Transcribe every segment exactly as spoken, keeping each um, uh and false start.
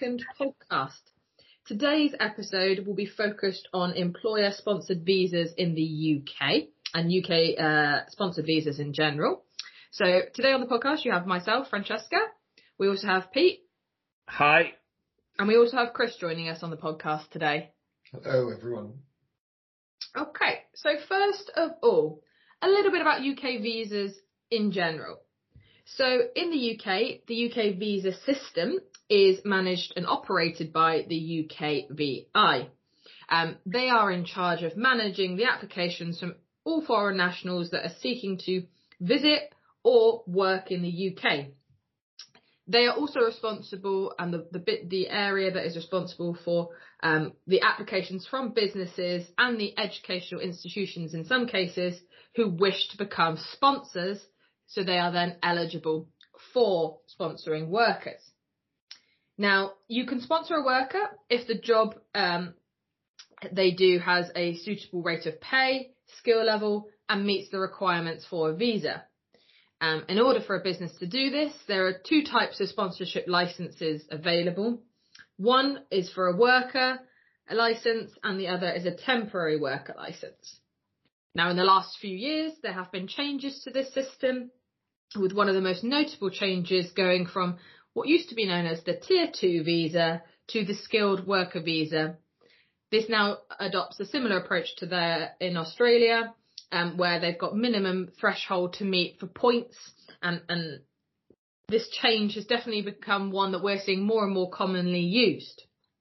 second podcast. Today's episode will be focused on employer-sponsored visas in the U K and U K uh, sponsored visas in general. So today on the podcast you have myself, Francesca. We also have Pete. Hi. And we also have Chris joining us on the podcast today. Hello, everyone. Okay, so first of all, a little bit about U K visas in general. So in the U K, the U K visa system is managed and operated by the U K V I. Um, they are in charge of managing the applications from all foreign nationals that are seeking to visit or work in the U K. They are also responsible, and the, the bit, the area that is responsible for um, the applications from businesses and the educational institutions in some cases who wish to become sponsors, so they are then eligible for sponsoring workers. Now, you can sponsor a worker if the job um, they do has a suitable rate of pay, skill level, and meets the requirements for a visa. Um, in order for a business to do this, there are two types of sponsorship licenses available. One is for a worker a license, and the other is a temporary worker license. Now, in the last few years, there have been changes to this system, with one of the most notable changes going from what used to be known as the Tier two visa to the skilled worker visa. This now adopts a similar approach to there in Australia, um, where they've got minimum threshold to meet for points, and, and this change has definitely become one that we're seeing more and more commonly used.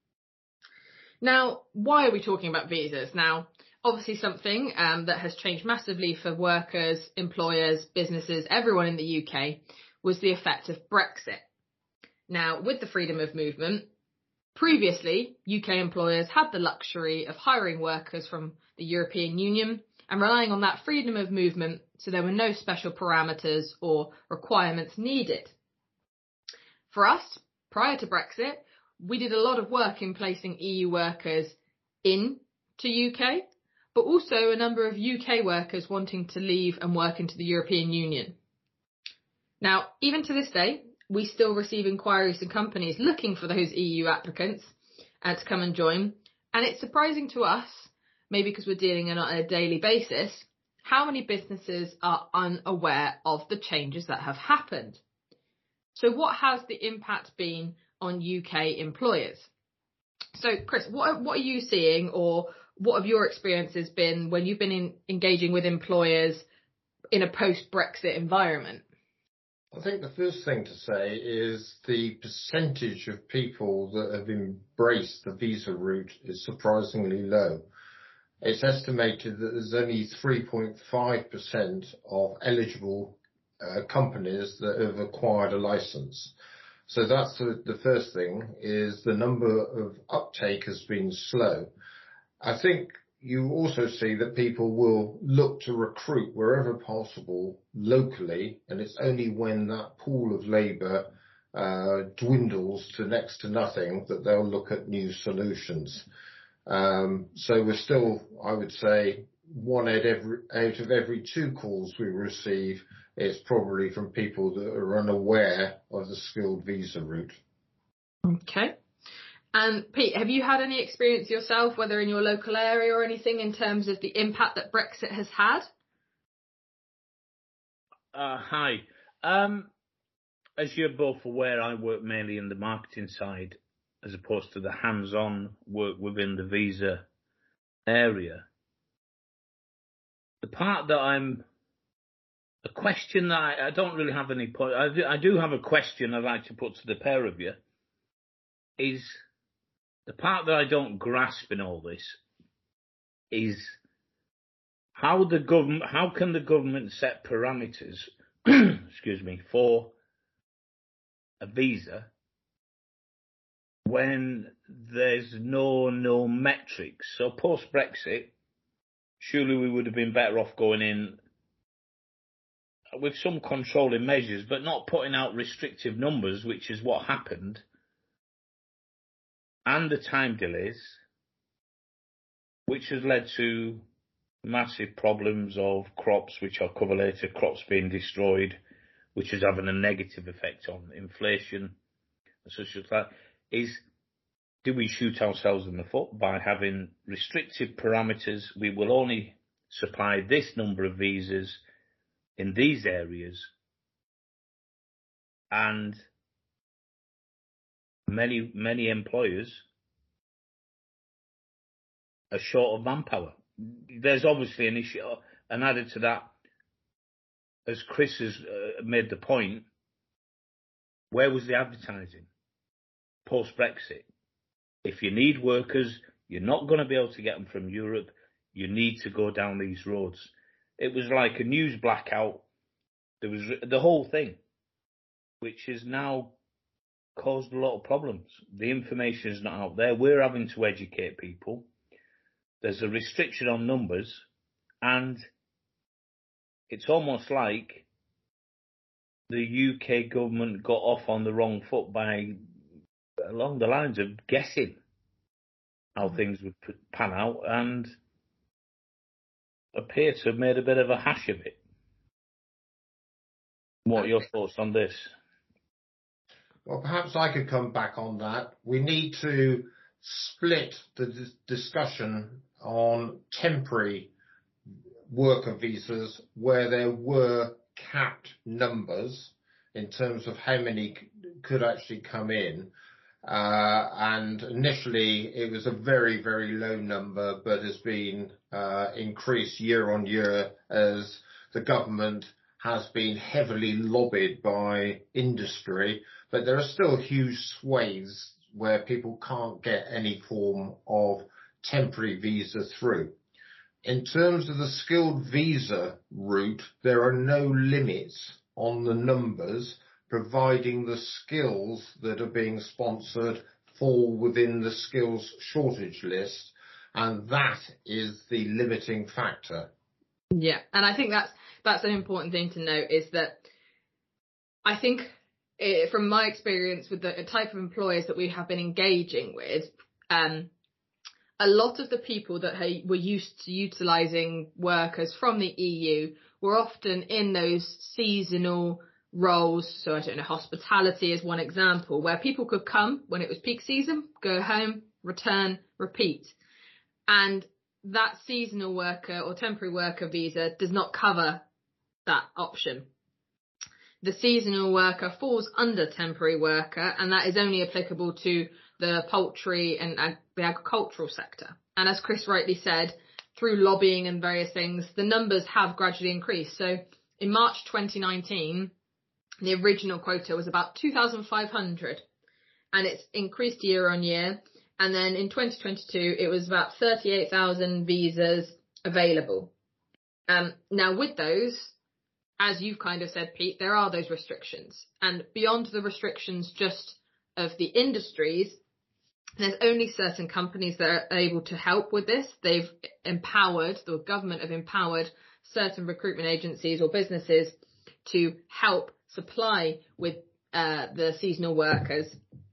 Now, why are we talking about visas? Now, obviously something um, that has changed massively for workers, employers, businesses, everyone in the U K was the effect of Brexit. Now, with the freedom of movement, previously U K employers had the luxury of hiring workers from the European Union and relying on that freedom of movement, so there were no special parameters or requirements needed. For us, prior to Brexit, we did a lot of work in placing E U workers in to U K, but also a number of U K workers wanting to leave and work into the European Union. Now, even to this day, we still receive inquiries from companies looking for those E U applicants uh, to come and join. And it's surprising to us, maybe because we're dealing on a daily basis, how many businesses are unaware of the changes that have happened. So what has the impact been on U K employers? So, Chris, what, what are you seeing, or what have your experiences been when you've been in, engaging with employers in a post-Brexit environment? I think the first thing to say is the percentage of people that have embraced the visa route is surprisingly low. It's estimated that there's only three point five percent of eligible uh, companies that have acquired a license. So that's the, the first thing, is the number of uptake has been slow. I think you also see that people will look to recruit wherever possible locally, and it's only when that pool of labour uh, dwindles to next to nothing that they'll look at new solutions. Um, so we're still, I would say, one out, every, out of every two calls we receive is probably from people that are unaware of the skilled visa route. Okay. And Pete, have you had any experience yourself, whether in your local area or anything, in terms of the impact that Brexit has had? Uh, hi. Um, as you're both aware, I work mainly in the marketing side as opposed to the hands-on work within the visa area. The part that I'm, a question that I, I don't really have any point, I do, I do have a question I'd like to put to the pair of you, is the part that I don't grasp in all this is how the government, how can the government set parameters, excuse me, for a visa when there's no no metrics? So post Brexit, surely we would have been better off going in with some controlling measures, but not putting out restrictive numbers, which is what happened. And the time delays, which has led to massive problems of crops which are cover later, crops being destroyed, which is having a negative effect on inflation and such as that. Is do we shoot ourselves in the foot by having restrictive parameters? We will only supply this number of visas in these areas, and many, many employers are short of manpower. There's obviously an issue, and added to that, as Chris has uh, made the point, where was the advertising post-Brexit? If you need workers, you're not going to be able to get them from Europe. You need to go down these roads. It was like a news blackout. There was the whole thing, which has now caused a lot of problems. The information is not out there. We're having to educate people. There's a restriction on numbers, and it's almost like the U K government got off on the wrong foot by, along the lines of guessing how things would pan out, and appear to have made a bit of a hash of it. What are your thoughts on this? Well, perhaps I could come back on that. We need to split the dis- discussion on temporary worker visas where there were capped numbers in terms of how many c- could actually come in. Uh, and initially it was a very, very low number, but has been uh, increased year on year as the government has been heavily lobbied by industry. But there are still huge swathes where people can't get any form of temporary visa through. In terms of the skilled visa route, there are no limits on the numbers, providing the skills that are being sponsored fall within the skills shortage list, and that is the limiting factor. Yeah, and I think that's that's an important thing to note, is that I think it, from my experience with the type of employers that we have been engaging with, um, a lot of the people that ha- were used to utilising workers from the E U were often in those seasonal roles. So I don't know, hospitality is one example, where people could come when it was peak season, go home, return, repeat. And that seasonal worker or temporary worker visa does not cover that option. The seasonal worker falls under temporary worker, and that is only applicable to the poultry and ag- the agricultural sector. And as Chris rightly said, through lobbying and various things, the numbers have gradually increased. So in March twenty nineteen, the original quota was about two thousand five hundred, and it's increased year on year. And then in twenty twenty-two, it was about thirty-eight thousand visas available. Um, now with those, as you've kind of said, Pete, there are those restrictions. And beyond the restrictions just of the industries, there's only certain companies that are able to help with this. They've empowered, the government have empowered certain recruitment agencies or businesses to help supply with uh, the seasonal workers.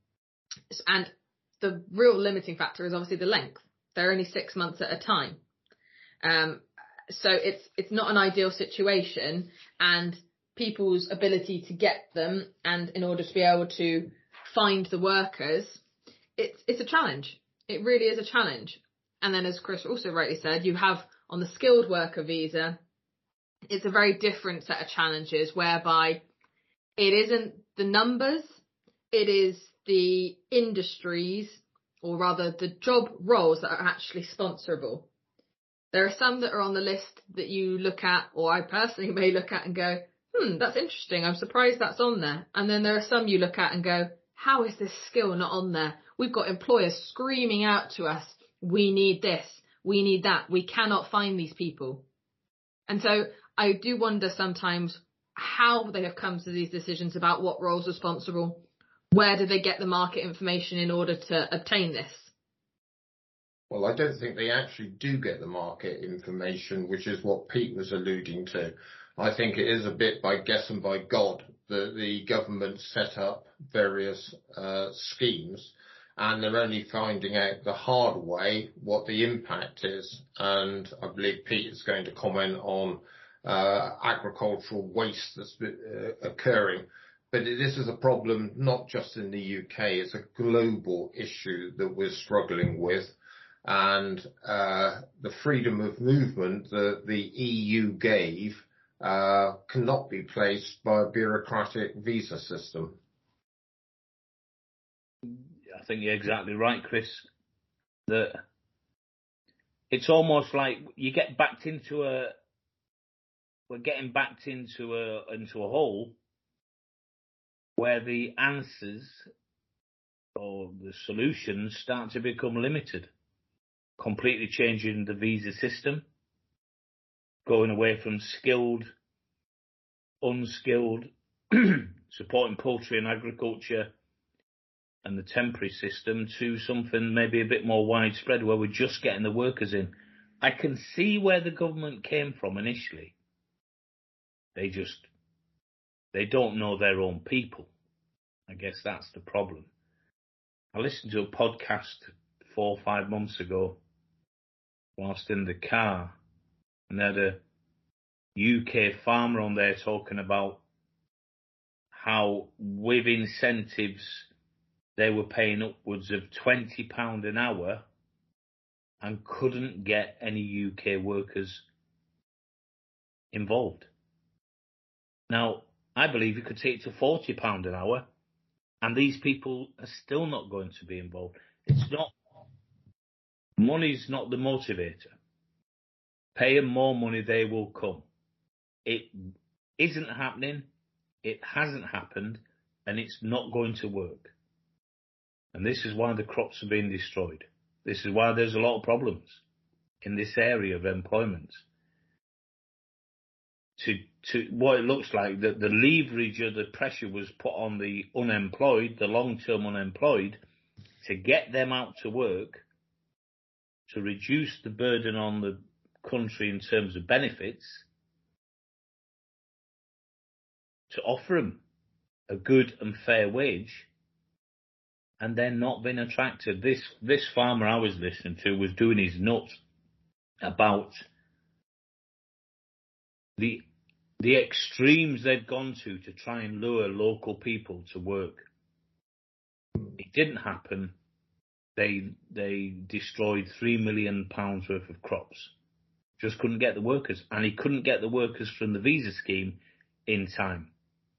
And the real limiting factor is obviously the length. They're only six months at a time. Um, so it's it's not an ideal situation, and people's ability to get them, and in order to be able to find the workers, it's it's a challenge. It really is a challenge. And then, as Chris also rightly said, you have on the skilled worker visa, it's a very different set of challenges, whereby it isn't the numbers, it is the industries, or rather the job roles that are actually sponsorable. There are some that are on the list that you look at, or I personally may look at and go, hmm, that's interesting. I'm surprised that's on there. And then there are some you look at and go, how is this skill not on there? We've got employers screaming out to us, we need this, we need that. We cannot find these people. And so I do wonder sometimes how they have come to these decisions about what roles are sponsorable. Where do they get the market information in order to obtain this? Well, I don't think they actually do get the market information, which is what Pete was alluding to. I think it is a bit by guess and by God that the government set up various uh, schemes, and they're only finding out the hard way what the impact is. And I believe Pete is going to comment on uh, agricultural waste that's uh, occurring. but this is a problem not just in the U K, it's a global issue that we're struggling with. And uh, the freedom of movement that the E U gave uh, cannot be placed by a bureaucratic visa system. I think you're exactly right, Chris. That it's almost like you get backed into a, we're getting backed into a into a hole where the answers or the solutions start to become limited. Completely changing the visa system, going away from skilled, unskilled, supporting poultry and agriculture and the temporary system to something maybe a bit more widespread where we're just getting the workers in. I can see where the government came from initially. They just, they don't know their own people. I guess that's the problem. I listened to a podcast four or five months ago whilst in the car, and they had a U K farmer on there talking about how with incentives they were paying upwards of twenty pounds an hour and couldn't get any U K workers involved. Now, I believe you could take it to forty pounds an hour and these people are still not going to be involved. It's not, money's not the motivator. Pay them more money, they will come. It isn't happening, it hasn't happened, and it's not going to work. And this is why the crops are being destroyed. This is why there's a lot of problems in this area of employment. To to what it looks like, that the leverage of the pressure was put on the unemployed, the long-term unemployed, to get them out to work, to reduce the burden on the country in terms of benefits, to offer them a good and fair wage, and they're not being attracted. This this farmer I was listening to was doing his nuts about the the extremes they've gone to to try and lure local people to work. It didn't happen. They they destroyed three million pounds worth of crops. Just couldn't get the workers, and he couldn't get the workers from the visa scheme in time.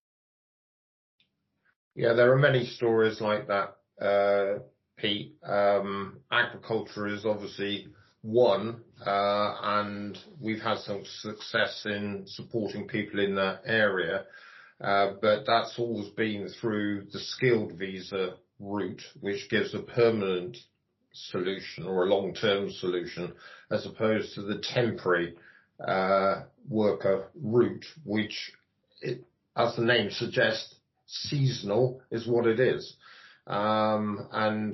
Yeah, there are many stories like that, uh, Pete. Um, agriculture is obviously one, uh, and we've had some success in supporting people in that area, uh, but that's always been through the skilled visa route, which gives a permanent solution or a long-term solution, as opposed to the temporary uh, worker route, which, it, as the name suggests, seasonal is what it is. Um, and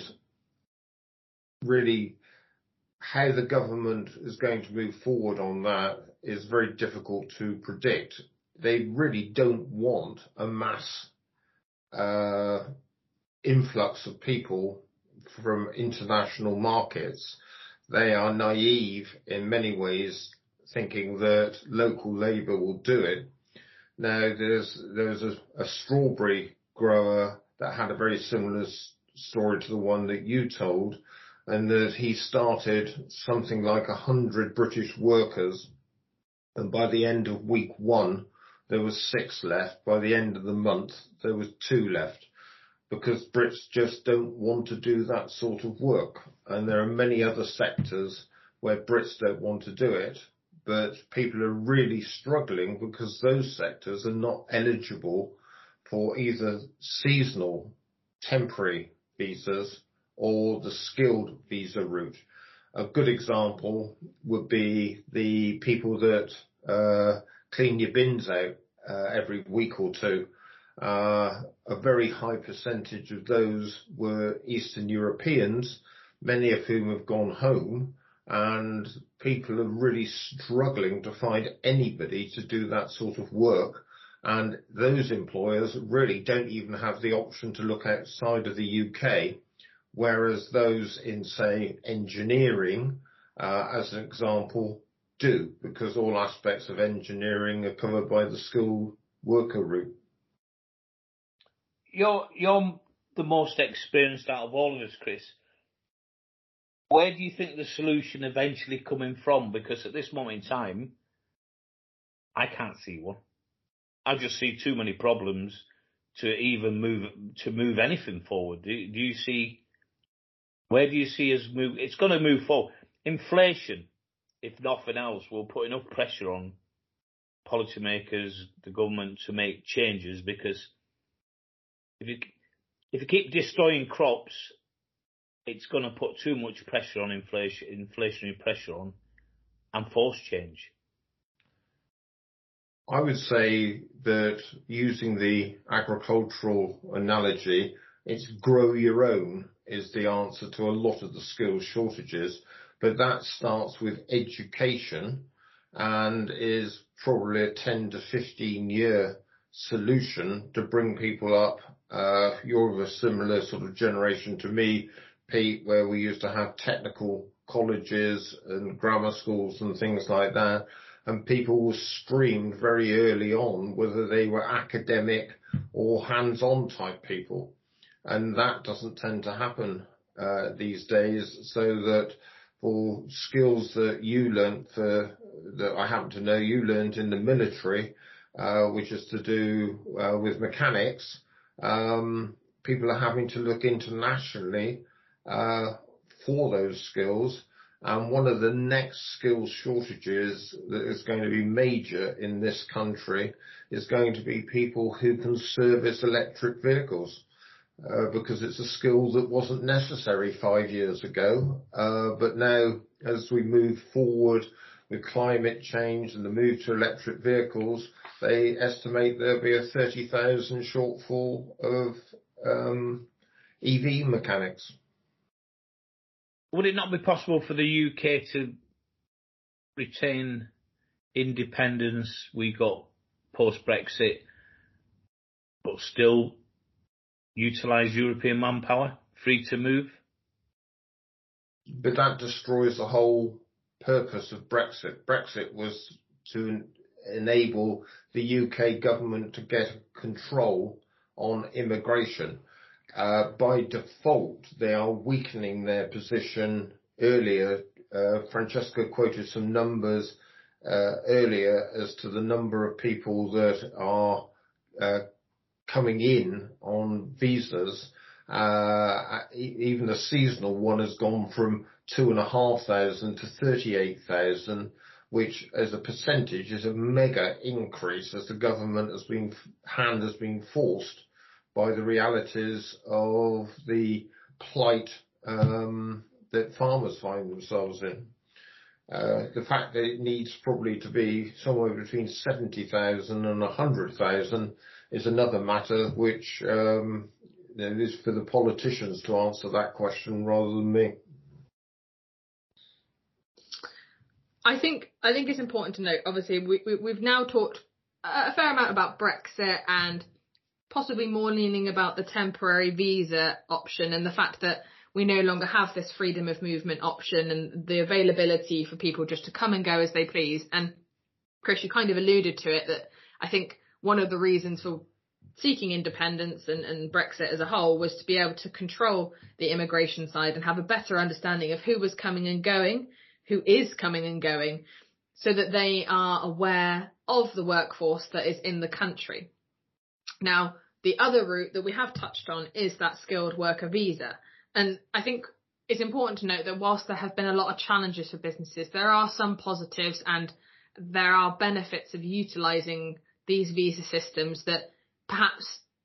really, how the government is going to move forward on that is very difficult to predict. They really don't want a mass uh, influx of people from international markets. They are naive in many ways, thinking that local labour will do it. Now, there's there's a, a strawberry grower that had a very similar s- story to the one that you told, and that he started something like a hundred British workers, and by the end of week one, there was six left. By the end of the month, there was two left, because Brits just don't want to do that sort of work. And there are many other sectors where Brits don't want to do it, but people are really struggling because those sectors are not eligible for either seasonal temporary visas or the skilled visa route. A good example would be the people that uh, clean your bins out uh, every week or two. Uh, a very high percentage of those were Eastern Europeans, many of whom have gone home, and people are really struggling to find anybody to do that sort of work. And those employers really don't even have the option to look outside of the U K, whereas those in, say, engineering, uh, as an example, do, because all aspects of engineering are covered by the skilled worker route. you're you're the most experienced out of all of us, Chris. Where do you think the solution eventually coming from? Because at this moment in time, I can't see one. I just see too many problems to even move to move anything forward. Do, do you see? Where do you see us move? It's going to move forward. Inflation, if nothing else, will put enough pressure on policymakers, the government, to make changes. Because if you if you keep destroying crops, it's going to put too much pressure on inflation, inflationary pressure on, and force change. I would say that, using the agricultural analogy, it's grow your own is the answer to a lot of the skills shortages, but that starts with education and is probably a ten to fifteen year solution to bring people up. Uh, you're of a similar sort of generation to me, Pete, where we used to have technical colleges and grammar schools and things like that. And people were streamed very early on, whether they were academic or hands-on type people. And that doesn't tend to happen uh, these days, so that for skills that you learnt, for that I happen to know you learnt in the military, uh, which is to do uh, with mechanics, um, people are having to look internationally uh, for those skills. And one of the next skills shortages that is going to be major in this country is going to be people who can service electric vehicles, uh, because it's a skill that wasn't necessary five years ago. Uh, but now, as we move forward with climate change and the move to electric vehicles, they estimate there'll be a thirty thousand shortfall of um, E V mechanics. Would it not be possible for the U K to retain independence we got post-Brexit, but still utilise European manpower, free to move? But that destroys the whole purpose of Brexit. Brexit was to enable the U K government to get control on immigration. Uh, by default, they are weakening their position earlier. Uh, Francesca quoted some numbers uh, earlier as to the number of people that are uh, coming in on visas. Uh, even the seasonal one has gone from two and a half thousand to thirty-eight thousand, which as a percentage is a mega increase, as the government has been, hand has been forced by the realities of the plight um, that farmers find themselves in. Uh, the fact that it needs probably to be somewhere between seventy thousand and one hundred thousand is another matter, which um, it is for the politicians to answer that question rather than me. I think I think it's important to note, obviously, we, we, we've now talked a fair amount about Brexit and possibly more leaning about the temporary visa option and the fact that we no longer have this freedom of movement option and the availability for people just to come and go as they please. And Chris, you kind of alluded to it, that I think one of the reasons for seeking independence and, and Brexit as a whole was to be able to control the immigration side and have a better understanding of who was coming and going, who is coming and going, so that they are aware of the workforce that is in the country. Now, the other route that we have touched on is that skilled worker visa. And I think it's important to note that whilst there have been a lot of challenges for businesses, there are some positives and there are benefits of utilising these visa systems that perhaps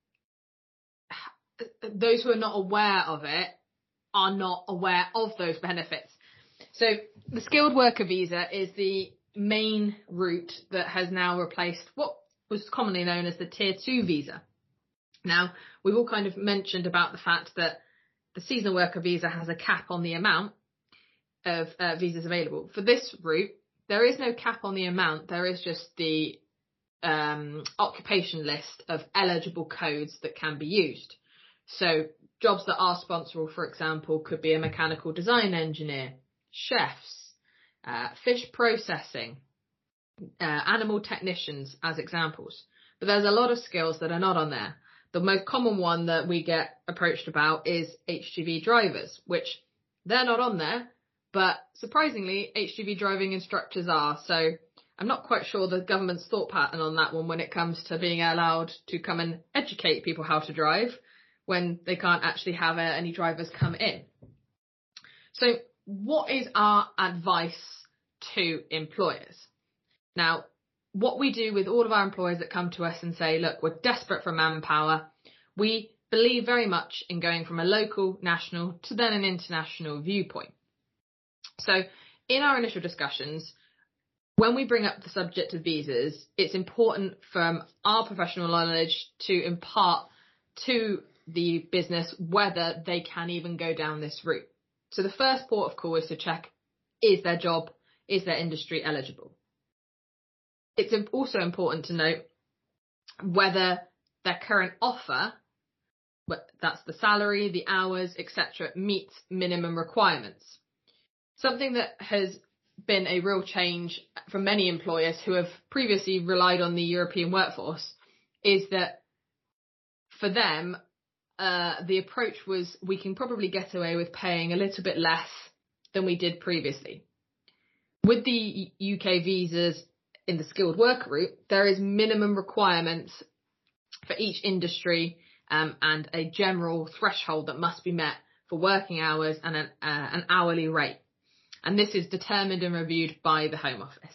those who are not aware of it are not aware of those benefits. So the skilled worker visa is the main route that has now replaced what was commonly known as the tier two visa. Now, we've all kind of mentioned about the fact that the seasonal worker visa has a cap on the amount of uh, visas available. For this route, there is no cap on the amount. There is just the um, occupation list of eligible codes that can be used. So jobs that are sponsorable, for example, could be a mechanical design engineer, chefs, uh, fish processing, uh, animal technicians as examples. But there's a lot of skills that are not on there. The most common one that we get approached about is H G V drivers, which they're not on there, but surprisingly, H G V driving instructors are. So I'm not quite sure the government's thought pattern on that one when it comes to being allowed to come and educate people how to drive when they can't actually have uh, any drivers come in. So what is our advice to employers? Now, what we do with all of our employers that come to us and say, look, we're desperate for manpower, we believe very much in going from a local, national to then an international viewpoint. So in our initial discussions, when we bring up the subject of visas, it's important from our professional knowledge to impart to the business whether they can even go down this route. So the first port of call is to check, is their job, is their industry eligible? It's also important to note whether their current offer, that's the salary, the hours, et cetera, meets minimum requirements. Something that has been a real change for many employers who have previously relied on the European workforce is that for them, uh, the approach was we can probably get away with paying a little bit less than we did previously. With the U K visas in the skilled worker route, there is minimum requirements for each industry um, and a general threshold that must be met for working hours and an, uh, an hourly rate. And this is determined and reviewed by the Home Office.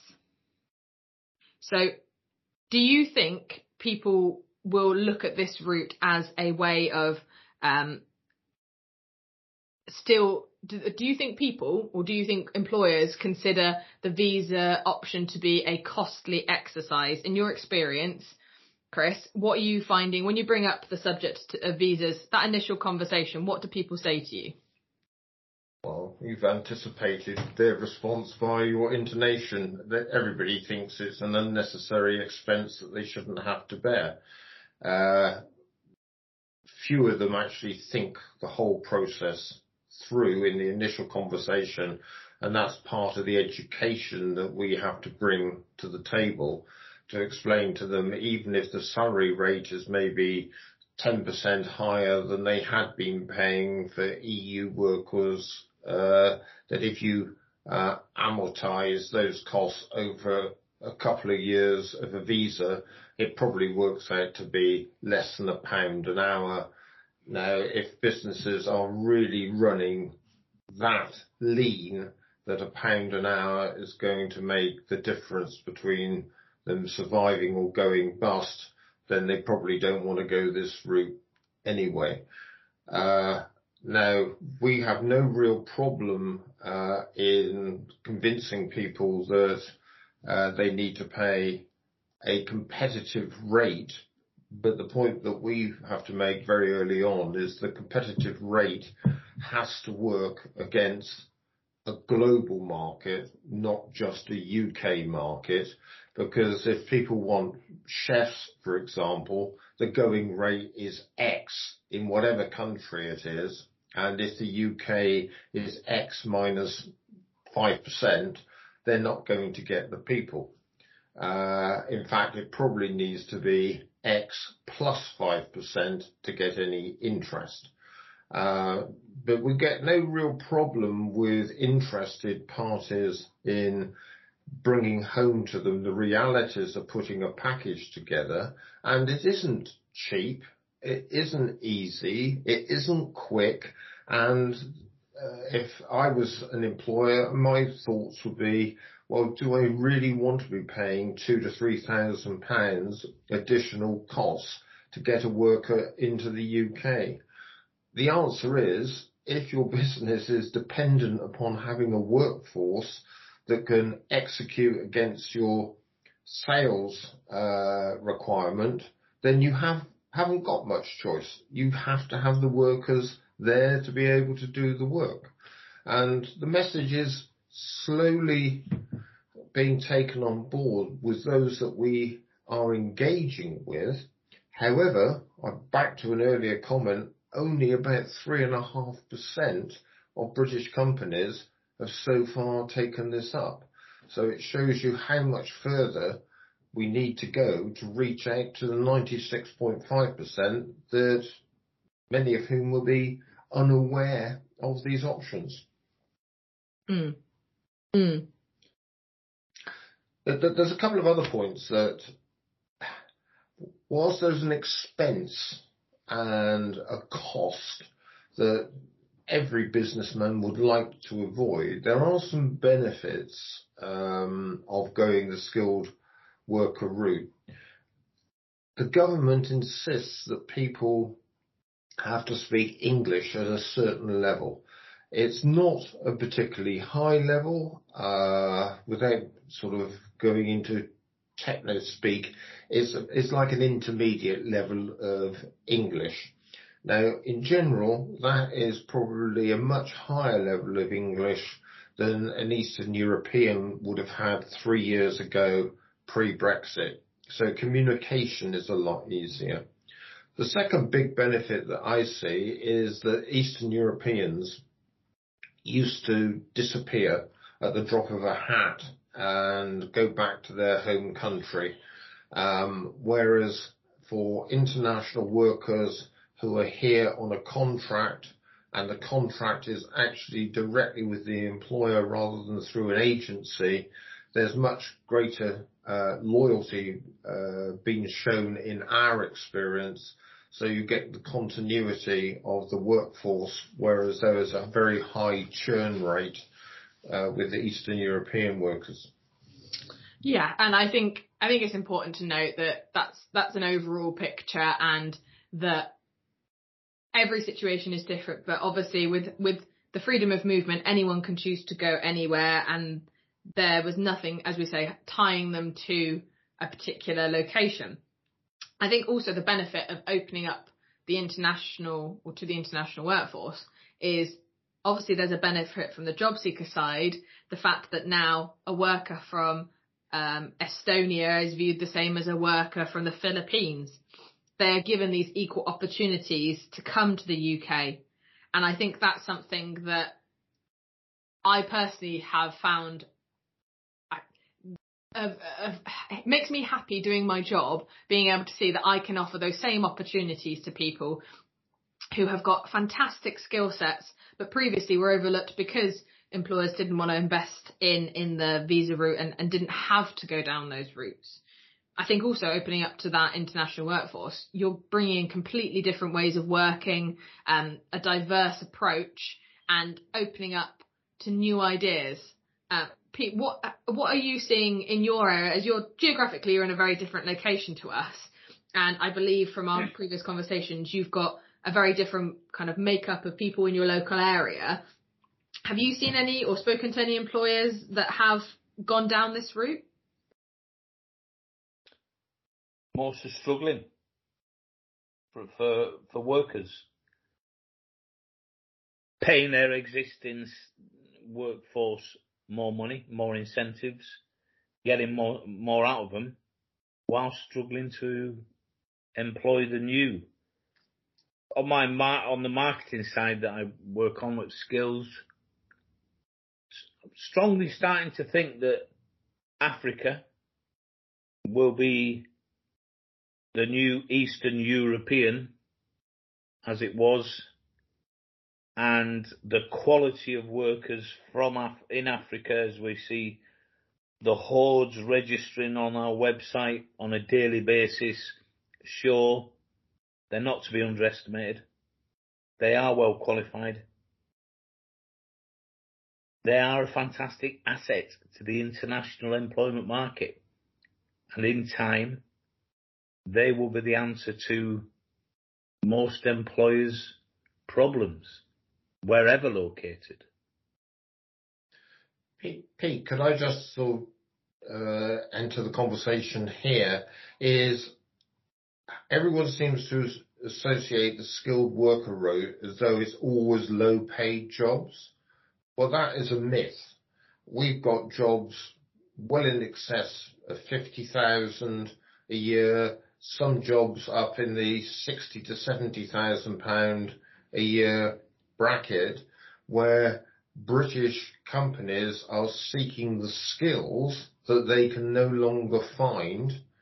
So do you think people will look at this route as a way of um, still... Do, do you think people or do you think employers consider the visa option to be a costly exercise? In your experience, Chris, what are you finding when you bring up the subject of visas, that initial conversation, what do people say to you? Well, you've anticipated their response by your intonation that everybody thinks it's an unnecessary expense that they shouldn't have to bear. Uh, few of them actually think the whole process through in the initial conversation, and that's part of the education that we have to bring to the table to explain to them, even if the salary rate is maybe ten percent higher than they had been paying for E U workers, uh, that if you uh, amortize those costs over a couple of years of a visa, it probably works out to be less than a pound an hour. Now, if businesses are really running that lean, that a pound an hour is going to make the difference between them surviving or going bust, then they probably don't want to go this route anyway. Uh, now, we have no real problem uh, in convincing people that uh, they need to pay a competitive rate. But the point that we have to make very early on is the competitive rate has to work against a global market, not just a U K market, because if people want chefs, for example, the going rate is X in whatever country it is, and if the U K is X minus five percent, they're not going to get the people. Uh, in fact, it probably needs to be X plus five percent to get any interest. Uh, but we get no real problem with interested parties in bringing home to them the realities of putting a package together. And it isn't cheap, it isn't easy, it isn't quick. And uh, if I was an employer, my thoughts would be, well, do I really want to be paying two to three thousand pounds additional costs to get a worker into the U K? The answer is, if your business is dependent upon having a workforce that can execute against your sales uh, requirement, then you have haven't got much choice. You have to have the workers there to be able to do the work, and the message is slowly being taken on board with those that we are engaging with. However, I'm back to an earlier comment, only about three and a half percent of British companies have so far taken this up. So it shows you how much further we need to go to reach out to the ninety-six point five percent that many of whom will be unaware of these options. Mm. Mm. There's a couple of other points that, whilst there's an expense and a cost that every businessman would like to avoid, there are some benefits um, of going the skilled worker route. The government insists that people have to speak English at a certain level. It's not a particularly high level, uh, without sort of going into techno speak. It's, it's like an intermediate level of English. Now, in general, that is probably a much higher level of English than an Eastern European would have had three years ago pre-Brexit. So communication is a lot easier. The second big benefit that I see is that Eastern Europeans used to disappear at the drop of a hat and go back to their home country, um, whereas for international workers who are here on a contract, and the contract is actually directly with the employer rather than through an agency, there's much greater uh, loyalty uh, being shown in our experience. So you get the continuity of the workforce, whereas there is a very high churn rate uh, with the Eastern European workers. Yeah, and I think I think it's important to note that that's that's an overall picture, and that every situation is different. But obviously, with with the freedom of movement, anyone can choose to go anywhere, and there was nothing, as we say, tying them to a particular location. I think also the benefit of opening up the international or to the international workforce is obviously there's a benefit from the job seeker side. The fact that now a worker from um, Estonia is viewed the same as a worker from the Philippines. They're given these equal opportunities to come to the U K. And I think that's something that I personally have found Of, of, it makes me happy doing my job, being able to see that I can offer those same opportunities to people who have got fantastic skill sets, but previously were overlooked because employers didn't want to invest in, in the visa route and, and didn't have to go down those routes. I think also opening up to that international workforce, you're bringing in completely different ways of working, um, a diverse approach, and opening up to new ideas. Uh, Pete, what what are you seeing in your area? As you're geographically, you're in a very different location to us, and I believe from our previous conversations, you've got a very different kind of makeup of people in your local area. Have you seen any or spoken to any employers that have gone down this route? Most are struggling for for, for workers, paying their existing workforce more money, more incentives, getting more more out of them, while struggling to employ the new. On my mar- on the marketing side that I work on with skills, strongly starting to think that Africa will be the new Eastern European, as it was, and the quality of workers from Af- in Africa, as we see the hordes registering on our website on a daily basis, sure, they're not to be underestimated. They are well qualified. They are a fantastic asset to the international employment market. And in time, they will be the answer to most employers' problems, wherever located. Pete, Pete, could I just sort of uh, enter the conversation here? Is everyone seems to associate the skilled worker route as though it's always low-paid jobs. Well, that is a myth. We've got jobs well in excess of fifty thousand a year. Some jobs up in the sixty to seventy thousand pound a year bracket, where British companies are seeking the skills that they can no longer find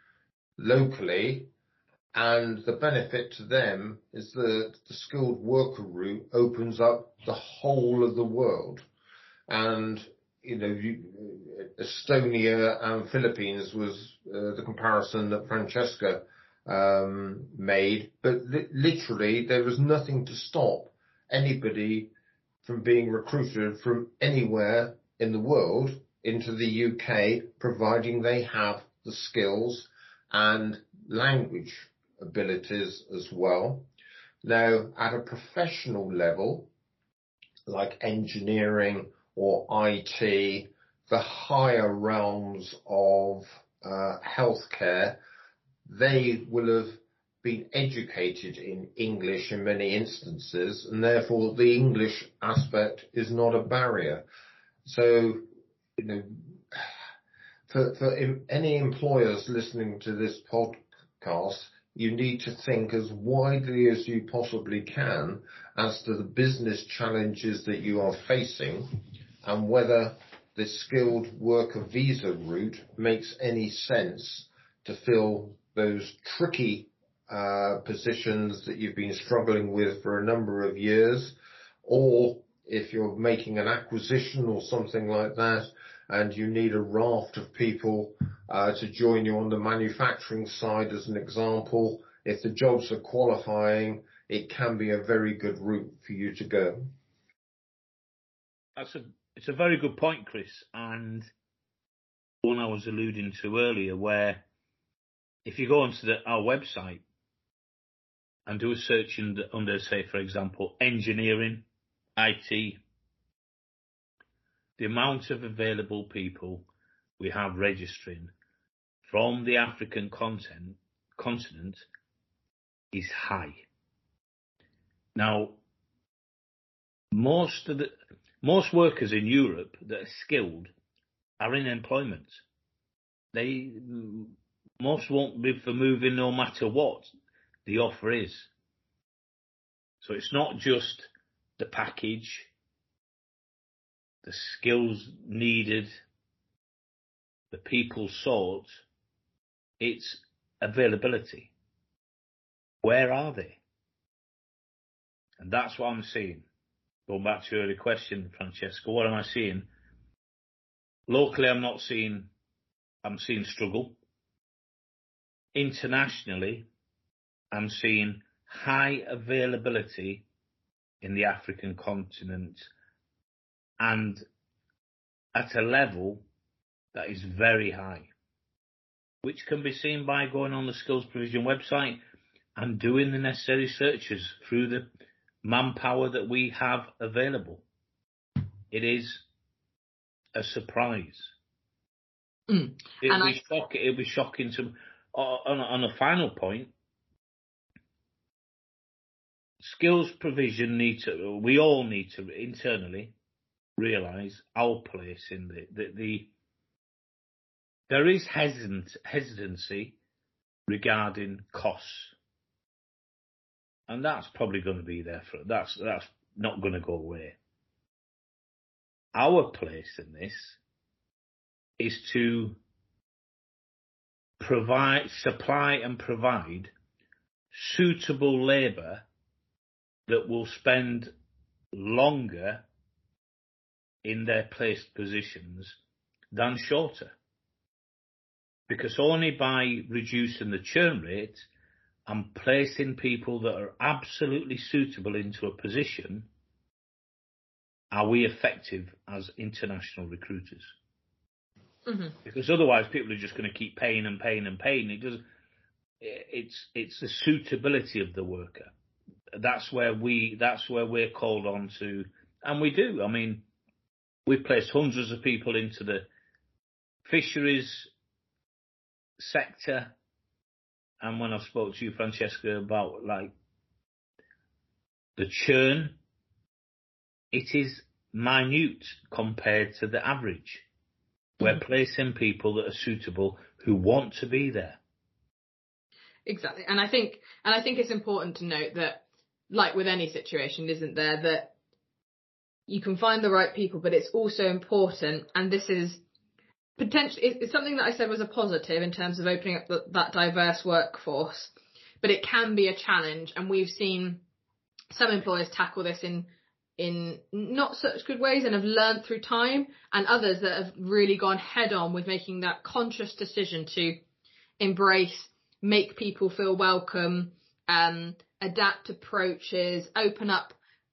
locally, and the benefit to them is that the skilled worker route opens up the whole of the world. And, you know, you, Estonia and Philippines was uh, the comparison that Francesca um, made, but li- literally there was nothing to stop anybody from being recruited from anywhere in the world into the U K, providing they have the skills and language abilities as well. Now, at a professional level, like engineering or I T, the higher realms of uh, healthcare, they will have been educated in English in many instances, and therefore the English aspect is not a barrier. So, you know, for, for any employers listening to this podcast, you need to think as widely as you possibly can as to the business challenges that you are facing and whether the skilled worker visa route makes any sense to fill those tricky uh, positions that you've been struggling with for a number of years, or if you're making an acquisition or something like that and you need a raft of people uh, to join you on the manufacturing side as an example, if the jobs are qualifying, it can be a very good route for you to go. That's a, it's a very good point, Chris, and one I was alluding to earlier, where if you go onto the, our website and do a search in the, under, say, for example, engineering, I T, the amount of available people we have registering from the African content, continent is high. Now, most of the most workers in Europe that are skilled are in employment. They most won't be for moving no matter what the offer is. So it's not just the package, the skills needed, the people sought, it's availability. Where are they? And that's what I'm seeing. Going back to your earlier question, Francesca, what am I seeing? Locally, I'm not seeing, I'm seeing struggle. Internationally, I'm seeing high availability in the African continent and at a level that is very high, which can be seen by going on the Skills Provision website and doing the necessary searches through the manpower that we have available. It is a surprise. Mm. It'll be I... shocking. It'll be shocking to. On, on a final point, skills provision need to. We all need to internally realise our place in the the. the there is hesitant, hesitancy regarding costs, and that's probably going to be there for. That's that's not going to go away. Our place in this is to provide, supply and provide suitable labour that will spend longer in their placed positions than shorter. Because only by reducing the churn rate and placing people that are absolutely suitable into a position are we effective as international recruiters. Mm-hmm. Because otherwise people are just going to keep paying and paying and paying. It does, it's, it's the suitability of the worker. That's where we, that's where we're called on to, and we do. I mean, we've placed hundreds of people into the fisheries sector. And when I spoke to you, Francesca, about like the churn, it is minute compared to the average. We're placing people that are suitable who want to be there. Exactly. And I think, and I think it's important to note that, like with any situation, isn't there, that you can find the right people, but it's also important, and this is potentially, it's something that I said was a positive in terms of opening up the, that diverse workforce, but it can be a challenge. And we've seen some employers tackle this in in not such good ways and have learned through time, and others that have really gone head on with making that conscious decision to embrace, make people feel welcome, um, adapt approaches, open up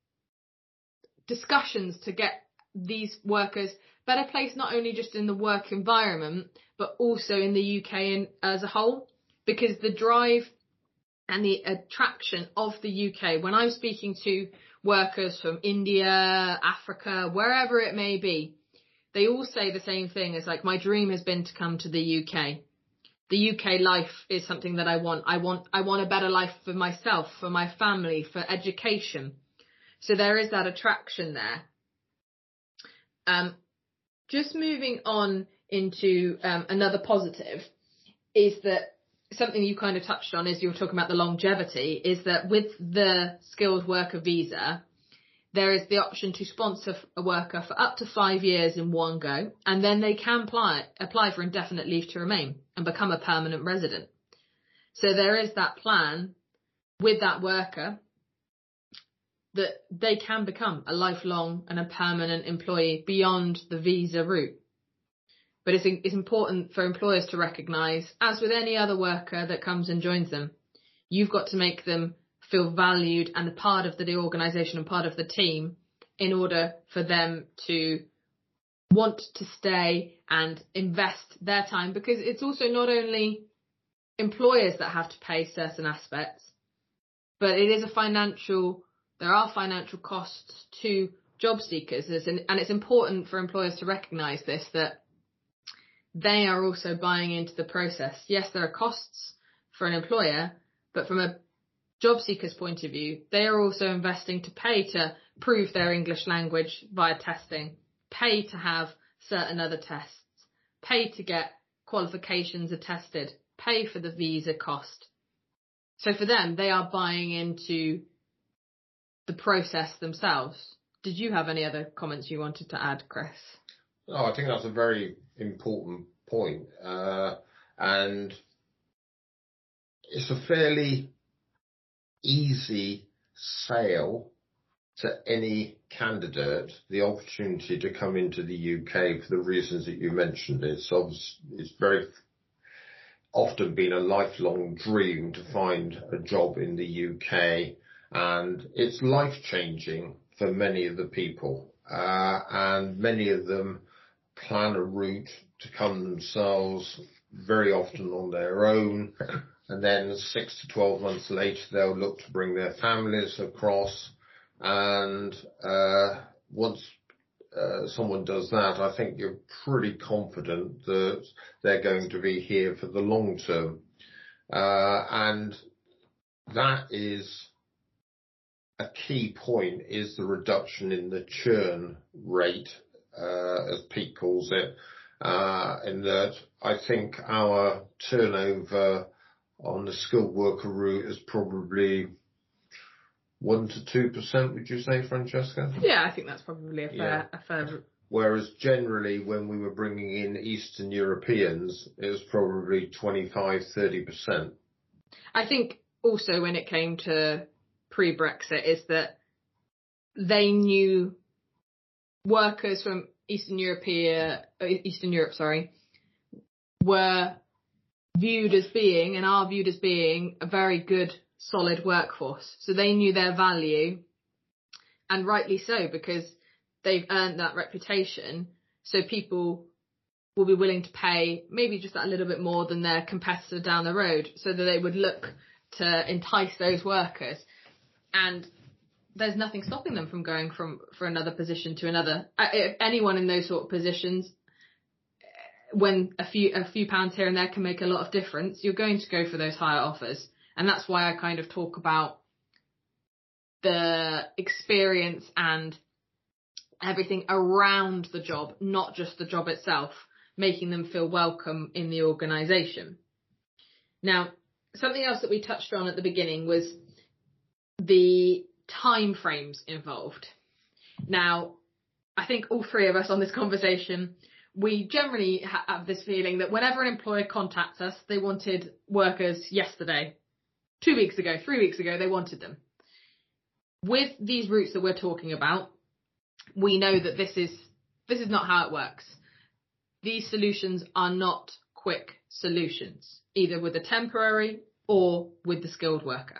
discussions to get these workers better placed, not only just in the work environment, but also in the U K in, as a whole, because the drive and the attraction of the U K, when I'm speaking to workers from India, Africa, wherever it may be, they all say the same thing. It's like, my dream has been to come to the U K. The U K life is something that I want. I want, I want a better life for myself, for my family, for education. So there is that attraction there. Um, just moving on into um, another positive is that something you kind of touched on as you were talking about the longevity, is that with the skilled worker visa, there is the option to sponsor a worker for up to five years in one go, and then they can apply, apply for indefinite leave to remain and become a permanent resident. So there is that plan with that worker that they can become a lifelong and a permanent employee beyond the visa route. But it's, it's important for employers to recognise, as with any other worker that comes and joins them, you've got to make them feel valued and a part of the organisation and part of the team in order for them to want to stay and invest their time. Because it's also not only employers that have to pay certain aspects, but it is a financial, there are financial costs to job seekers. And it's important for employers to recognise this, that they are also buying into the process. Yes, there are costs for an employer, but from a job seeker's point of view, they are also investing to pay to prove their English language via testing, pay to have certain other tests, pay to get qualifications attested, pay for the visa cost. So for them, they are buying into the process themselves. Did you have any other comments you wanted to add, Chris? Oh, I think that's a very important point. Uh, and it's a fairly easy sale to any candidate, the opportunity to come into the U K for the reasons that you mentioned. It's obviously, it's very often been a lifelong dream to find a job in the U K, and it's life-changing for many of the people. Uh, and many of them plan a route to come themselves, very often on their own, and then six to twelve months later they'll look to bring their families across. And uh, once uh, someone does that, I think you're pretty confident that they're going to be here for the long term. Uh, and that is a key point, is the reduction in the churn rate, uh, as Pete calls it, uh, in that I think our turnover on the skilled worker route is probably one to two percent. Would you say, Francesca? Yeah, I think that's probably a fair, yeah. a fair. Whereas generally, when we were bringing in Eastern Europeans, it was probably twenty-five, thirty percent. I think also when it came to pre-Brexit is that they knew workers from Eastern Europe, Eastern Europe, sorry, were viewed as being and are viewed as being a very good, solid workforce. So they knew their value, and rightly so, because they've earned that reputation. So people will be willing to pay maybe just a little bit more than their competitor down the road, so that they would look to entice those workers. And there's nothing stopping them from going from for another position to another. If anyone in those sort of positions, when a few a few pounds here and there can make a lot of difference, you're going to go for those higher offers. And that's why I kind of talk about the experience and everything around the job, not just the job itself, making them feel welcome in the organisation. Now, something else that we touched on at the beginning was the time frames involved. Now, I think all three of us on this conversation we generally ha- have this feeling that whenever an employer contacts us, they wanted workers yesterday, two weeks ago, three weeks ago, they wanted them. With these routes that we're talking about, we know that this is this is not how it works. These solutions are not quick solutions, either with the temporary or with the skilled worker.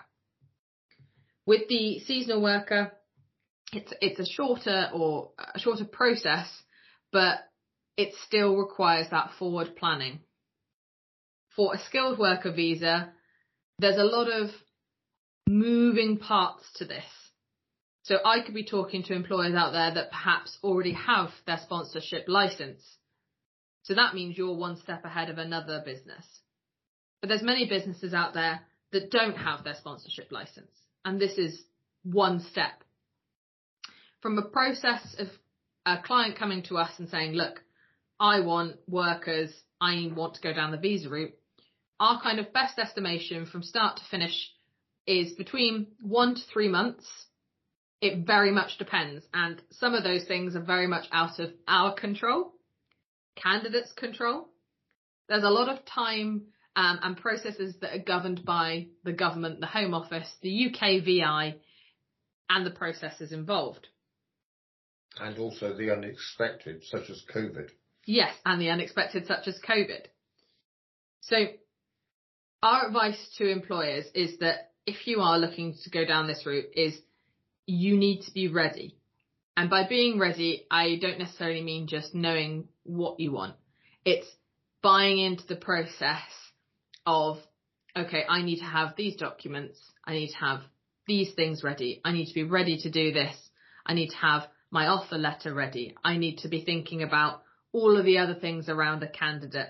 With the seasonal worker, it's it's a shorter or a shorter process, but it still requires that forward planning. For a skilled worker visa, there's a lot of moving parts to this. So I could be talking to employers out there that perhaps already have their sponsorship license. So that means you're one step ahead of another business. But there's many businesses out there that don't have their sponsorship license. And this is one step. From a process of a client coming to us and saying, look, I want workers, I want to go down the visa route, our kind of best estimation from start to finish is between one to three months. It very much depends. And some of those things are very much out of our control, candidates' control. There's a lot of time um, and processes that are governed by the government, the Home Office, the U K V I, and the processes involved. And also the unexpected, such as COVID. Yes, and the unexpected, such as COVID. So our advice to employers is that if you are looking to go down this route, is you need to be ready. And by being ready, I don't necessarily mean just knowing what you want. It's buying into the process of, okay, I need to have these documents. I need to have these things ready. I need to be ready to do this. I need to have my offer letter ready. I need to be thinking about all of the other things around a candidate.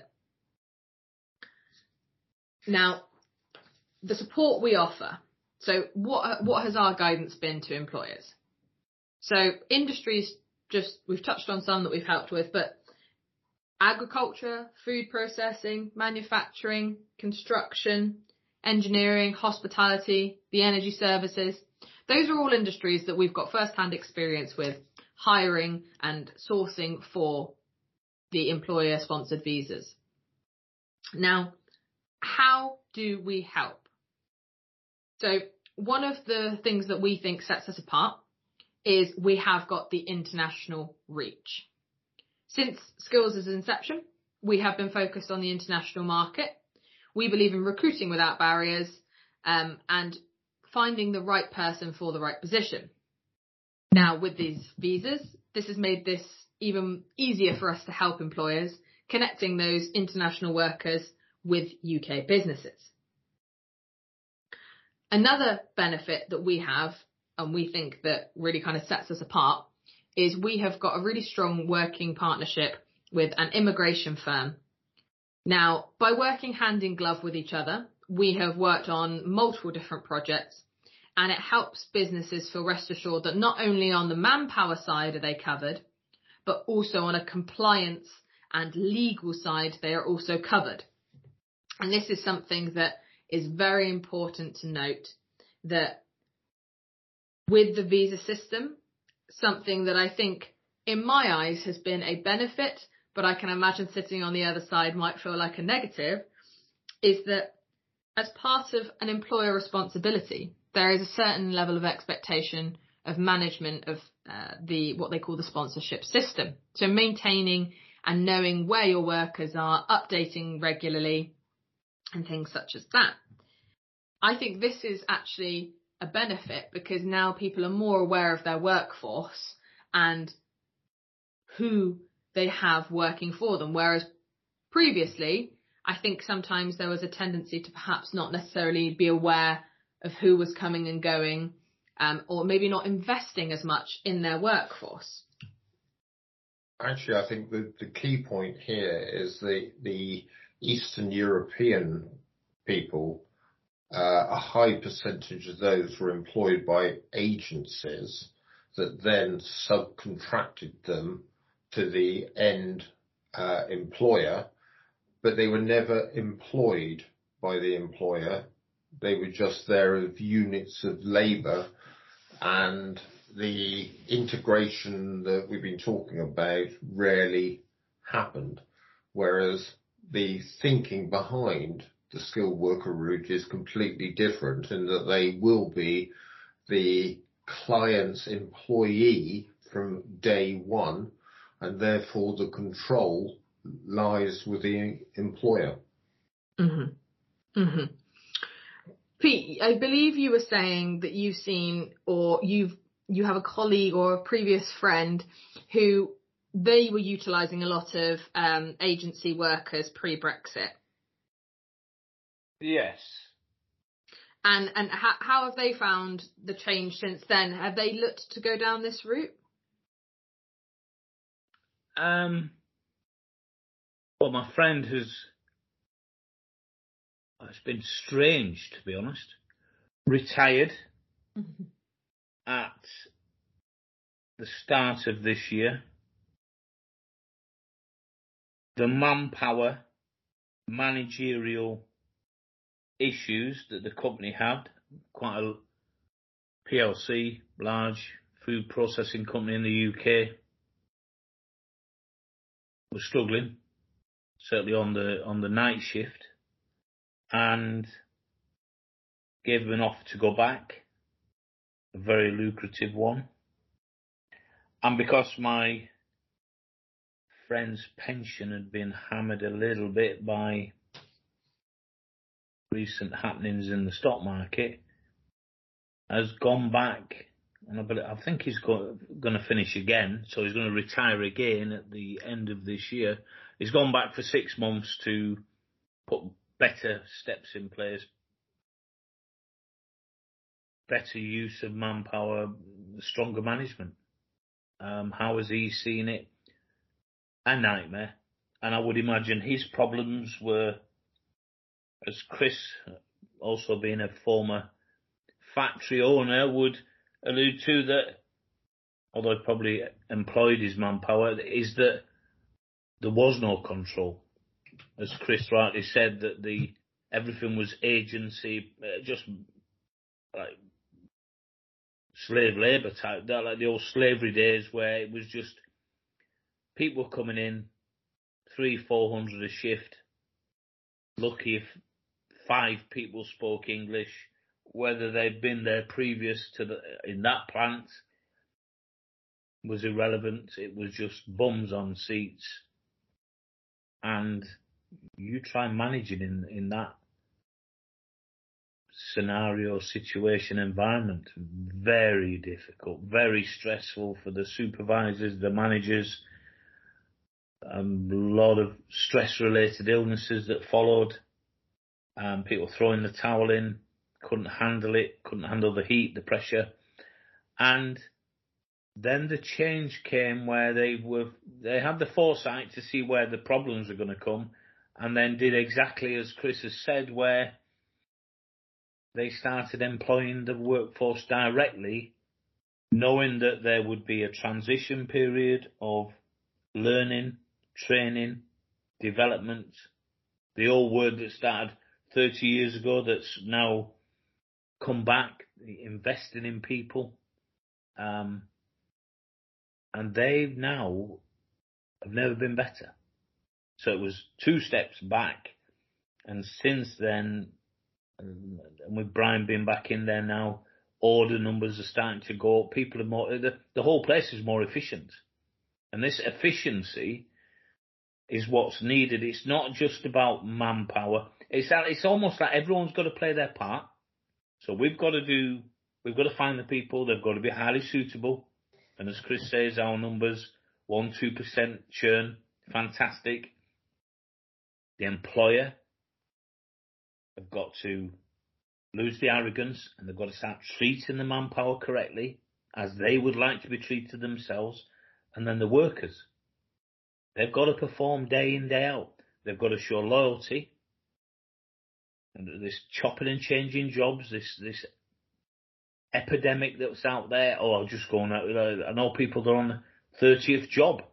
Now, the support we offer. So what what has our guidance been to employers? So industries, just we've touched on some that we've helped with, but agriculture, food processing, manufacturing, construction, engineering, hospitality, the energy services. Those are all industries that we've got first-hand experience with hiring and sourcing for the employer-sponsored visas. Now, how do we help? So one of the things that we think sets us apart is we have got the international reach. Since Skills' inception, we have been focused on the international market. We believe in recruiting without barriers um, and finding the right person for the right position. Now, with these visas, this has made this even easier for us to help employers, connecting those international workers with U K businesses. Another benefit that we have, and we think that really kind of sets us apart, is we have got a really strong working partnership with an immigration firm. Now, by working hand in glove with each other, we have worked on multiple different projects, and it helps businesses feel rest assured that not only on the manpower side are they covered, but also on a compliance and legal side, they are also covered. And this is something that is very important to note, that with the visa system, something that I think in my eyes has been a benefit, but I can imagine sitting on the other side might feel like a negative, is that as part of an employer responsibility, there is a certain level of expectation of management of uh, the what they call the sponsorship system. So maintaining and knowing where your workers are, updating regularly, and things such as that. I think this is actually a benefit because now people are more aware of their workforce and who they have working for them. Whereas previously, I think sometimes there was a tendency to perhaps not necessarily be aware of who was coming and going, um, or maybe not investing as much in their workforce. Actually, I think the, the key point here is the, the Eastern European people, uh, a high percentage of those were employed by agencies that then subcontracted them to the end uh, employer, but they were never employed by the employer. They were just there as units of labour, and the integration that we've been talking about rarely happened, whereas the thinking behind the skilled worker route is completely different in that they will be the client's employee from day one, and therefore the control lies with the employer. Mm-hmm. Mm-hmm. Pete, I believe you were saying that you've seen, or you've you have a colleague or a previous friend who they were utilising a lot of um, agency workers pre-Brexit. Yes. And and how how have they found the change since then? Have they looked to go down this route? Um. Well, my friend has. It's been strange, to be honest. Retired mm-hmm. at the start of this year. The manpower, managerial issues that the company had, quite a P L C, large food processing company in the U K, was struggling, certainly on the on the night shift, and gave him an offer to go back, a very lucrative one. And because my friend's pension had been hammered a little bit by recent happenings in the stock market, has gone back, and I, I think he's going to finish again, so he's going to retire again at the end of this year. He's gone back for six months to put better steps in place, better use of manpower, stronger management. Um, how has he seen it? A nightmare. And I would imagine his problems were, as Chris, also being a former factory owner, would allude to, that, although he probably employed his manpower, is that there was no control. As Chris rightly said, that the everything was agency, uh, just like slave labour type, that, like the old slavery days where it was just people coming in, three, four hundred a shift. Lucky if five people spoke English, whether they'd been there previous to the in that plant was irrelevant. It was just bums on seats, and you try managing in in that scenario, situation, environment. Very difficult, very stressful for the supervisors, the managers. Um, a lot of stress-related illnesses that followed. Um, people throwing the towel in, couldn't handle it, couldn't handle the heat, the pressure. And then the change came where they were, they had the foresight to see where the problems were going to come, and then did exactly as Chris has said, where they started employing the workforce directly, knowing that there would be a transition period of learning, training, development, the old word that started thirty years ago that's now come back, investing in people. Um, and they now have never been better. So it was two steps back. And since then, and with Brian being back in there now, order numbers are starting to go up. People are more, the, the whole place is more efficient. And this efficiency is what's needed. It's not just about manpower. It's it's almost like everyone's got to play their part. So we've got to do, we've got to find the people. They've got to be highly suitable. And as Chris says, our numbers, one, two percent churn, fantastic. The employer have got to lose the arrogance, and they've got to start treating the manpower correctly, as they would like to be treated themselves. And then the workers, they've got to perform day in, day out. They've got to show loyalty. And this chopping and changing jobs, this this epidemic that's out there. Oh, I'll just go on that. I know people that are on the thirtieth job.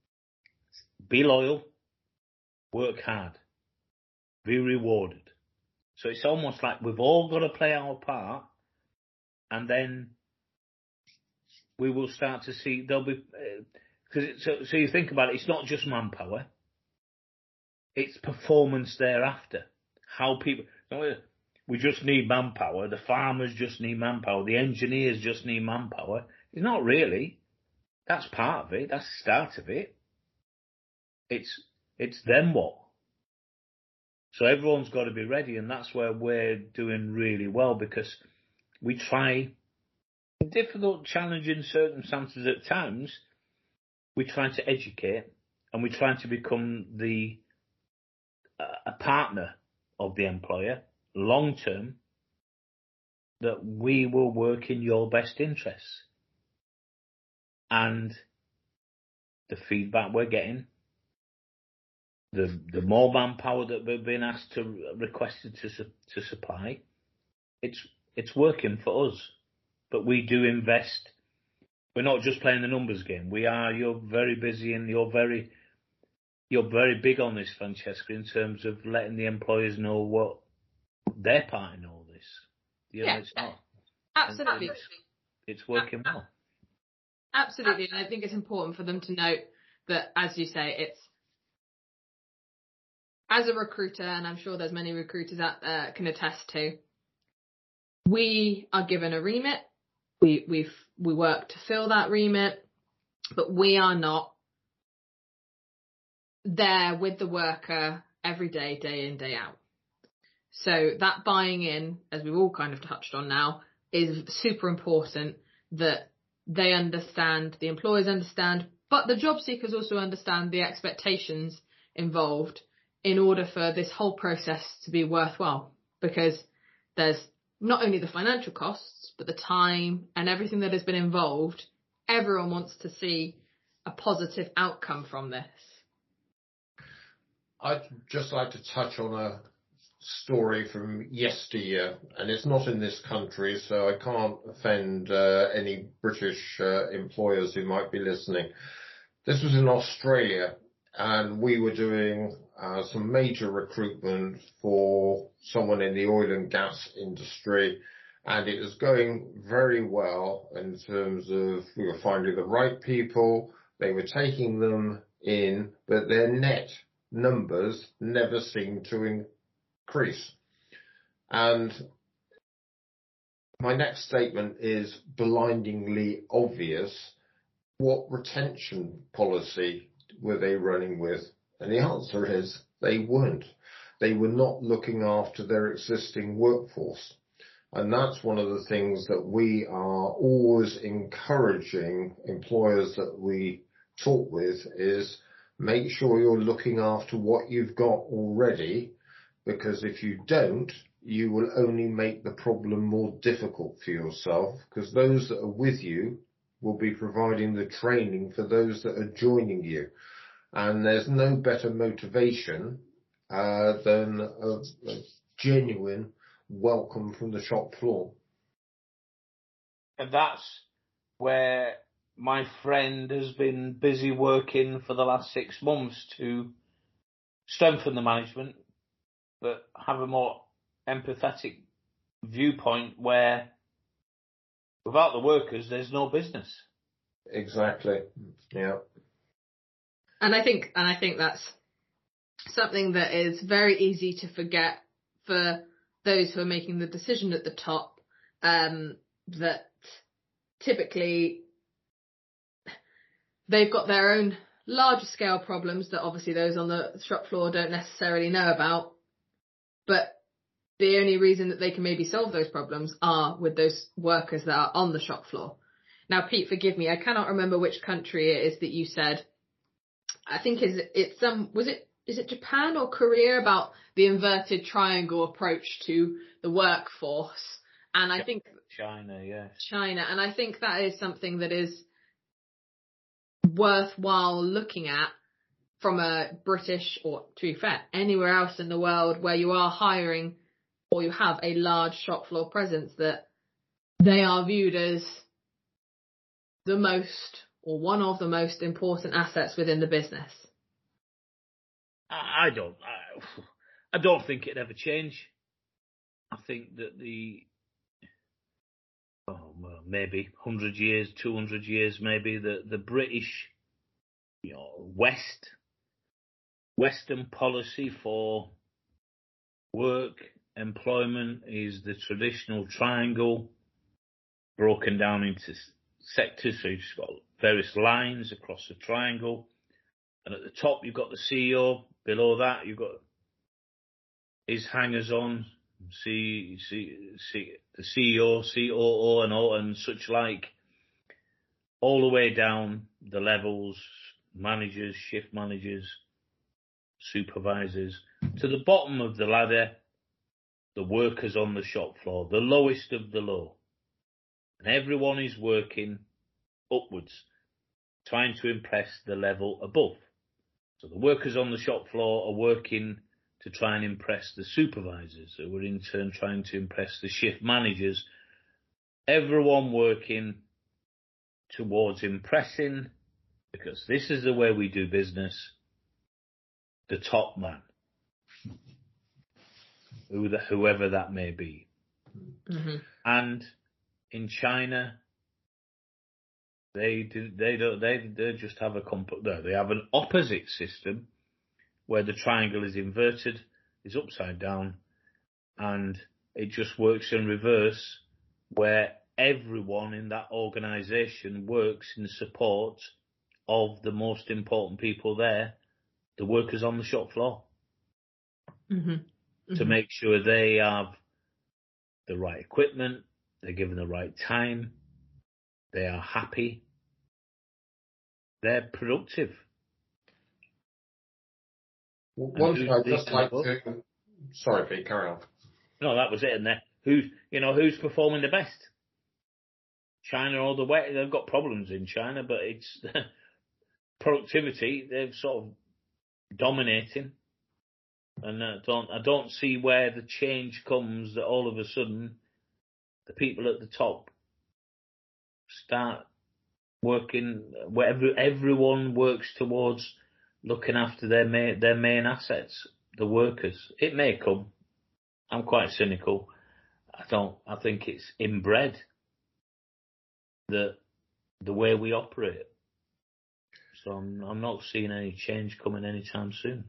Be loyal, work hard, be rewarded. So it's almost like we've all got to play our part, and then we will start to see there'll be uh, Because so, so you think about it, it's not just manpower; it's performance thereafter. How people, we just need manpower. The farmers just need manpower. The engineers just need manpower. It's not really. That's part of it. That's the start of it. It's it's then what. So everyone's got to be ready, and that's where we're doing really well, because we try, in difficult, challenging circumstances at times, we try to educate, and we try to become the uh, a partner of the employer, long term, that we will work in your best interests. And the feedback we're getting, the the more manpower that we've been asked to requested to to supply, it's it's working for us. But we do invest. We're not just playing the numbers game. We are. You're very busy, and you're very you're very big on this, Francesca, in terms of letting the employers know what their part in all this. You know, yeah, it's not absolutely. It's, it's working well. Absolutely, and I think it's important for them to note that, as you say, it's as a recruiter, and I'm sure there's many recruiters out there can attest to, we are given a remit. We we've we work to fill that remit, but we are not there with the worker every day, day in, day out. So that buying in, as we've all kind of touched on now, is super important, that they understand, the employers understand, but the job seekers also understand the expectations involved in order for this whole process to be worthwhile, because there's not only the financial costs, but the time and everything that has been involved. Everyone wants to see a positive outcome from this. I'd just like to touch on a story from yesteryear, and it's not in this country, so I can't offend uh, any British uh, employers who might be listening. This was in Australia, and we were doing uh, some major recruitment for someone in the oil and gas industry, and it was going very well in terms of we were finding the right people, they were taking them in, but their net numbers never seemed to increase. And my next statement is blindingly obvious. What retention policy were they running with? And the answer is they weren't. They were not looking after their existing workforce. And that's one of the things that we are always encouraging employers that we talk with is make sure you're looking after what you've got already, because if you don't, you will only make the problem more difficult for yourself, because those that are with you will be providing the training for those that are joining you. And there's no better motivation uh, than a, a genuine welcome from the shop floor. And that's where my friend has been busy working for the last six months to strengthen the management, but have a more empathetic viewpoint where without the workers, there's no business. Exactly. Yeah. And I think, and I think that's something that is very easy to forget for those who are making the decision at the top, um, that typically they've got their own larger scale problems that obviously those on the shop floor don't necessarily know about. But the only reason that they can maybe solve those problems are with those workers that are on the shop floor. Now, Pete, forgive me, I cannot remember which country it is that you said. I think is it, it's some was it is it Japan or Korea about the inverted triangle approach to the workforce? And I think China, yes. China, and I think that is something that is worthwhile looking at from a British, or to be fair, anywhere else in the world where you are hiring or you have a large shop floor presence, that they are viewed as the most or one of the most important assets within the business. I don't, I, I don't think it'd ever change. I think that the, oh, well, maybe one hundred years, two hundred years, maybe the, the British you know, West, Western policy for work, employment is the traditional triangle broken down into sectors. So you've just got various lines across the triangle. And at the top, you've got the C E O. Below that, you've got his hangers-on, C, C, C, the C E O, C O O, and all, and such like, all the way down the levels, managers, shift managers, supervisors, to the bottom of the ladder, the workers on the shop floor, the lowest of the low. And everyone is working upwards, trying to impress the level above. So the workers on the shop floor are working to try and impress the supervisors, who are in turn trying to impress the shift managers. Everyone working towards impressing, because this is the way we do business, the top man, whoever that may be. Mm-hmm. And in China, They do. They don't. They they just have a comp. No, they have an opposite system where the triangle is inverted, is upside down, and it just works in reverse, where everyone in that organisation works in support of the most important people there, the workers on the shop floor, mm-hmm. Mm-hmm. to make sure they have the right equipment, they're given the right time, they are happy, they're productive. One thing I'd just like to... Sorry, Pete, carry on. No, that was it. And there, who's, you know, who's performing the best? China all the way. They've got problems in China, but it's productivity. They're sort of dominating. And I don't, I don't see where the change comes that all of a sudden the people at the top start working, where every, everyone works towards looking after their main, their main assets, the workers. It may come. I'm quite cynical. I don't, I think it's inbred, the, the way we operate. So I'm, I'm not seeing any change coming anytime soon.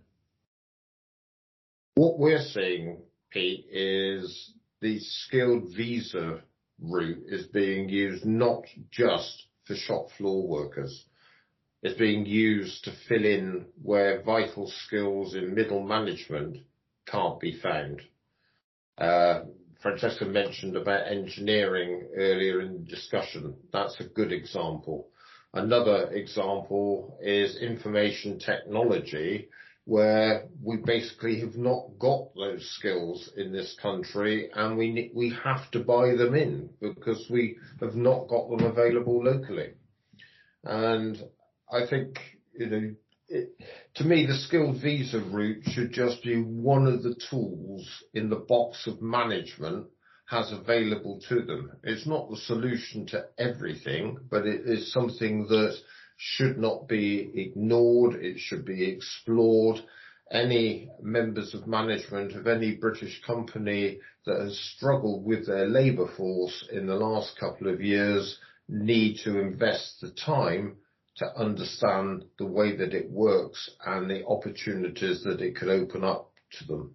What we're seeing, Pete, is the skilled visa route is being used not just for shop floor workers. It's being used to fill in where vital skills in middle management can't be found. Uh, Francesca mentioned about engineering earlier in the discussion. That's a good example. Another example is information technology, where we basically have not got those skills in this country, and we we have to buy them in because we have not got them available locally. And I think, you know, it, to me, the skilled visa route should just be one of the tools in the box of management has available to them. It's not the solution to everything, but it is something that should not be ignored. It should be explored. Any members of management of any British company that has struggled with their labour force in the last couple of years need to invest the time to understand the way that it works and the opportunities that it could open up to them.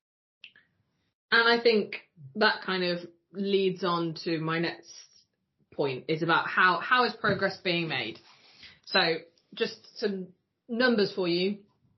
And I think that kind of leads on to my next point, is about how, how is progress being made? So just some numbers for you.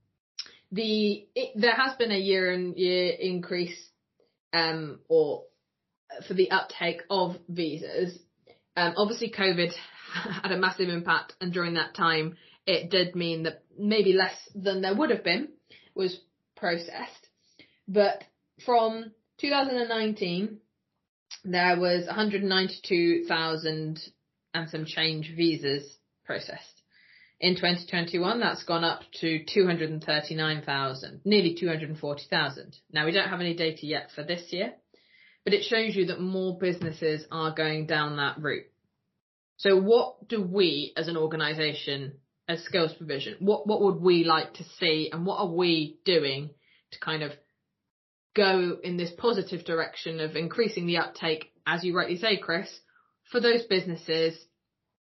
The it, there has been a year-on-year increase um, or for the uptake of visas. Um, obviously, COVID had a massive impact, and during that time, it did mean that maybe less than there would have been was processed. But from two thousand nineteen, there was one hundred ninety-two thousand and some change visas processed. In twenty twenty-one, that's gone up to two hundred thirty-nine thousand, nearly two hundred forty thousand. Now, we don't have any data yet for this year, but it shows you that more businesses are going down that route. So what do we as an organisation, as Skills Provision, what, what would we like to see, and what are we doing to kind of go in this positive direction of increasing the uptake, as you rightly say, Chris, for those businesses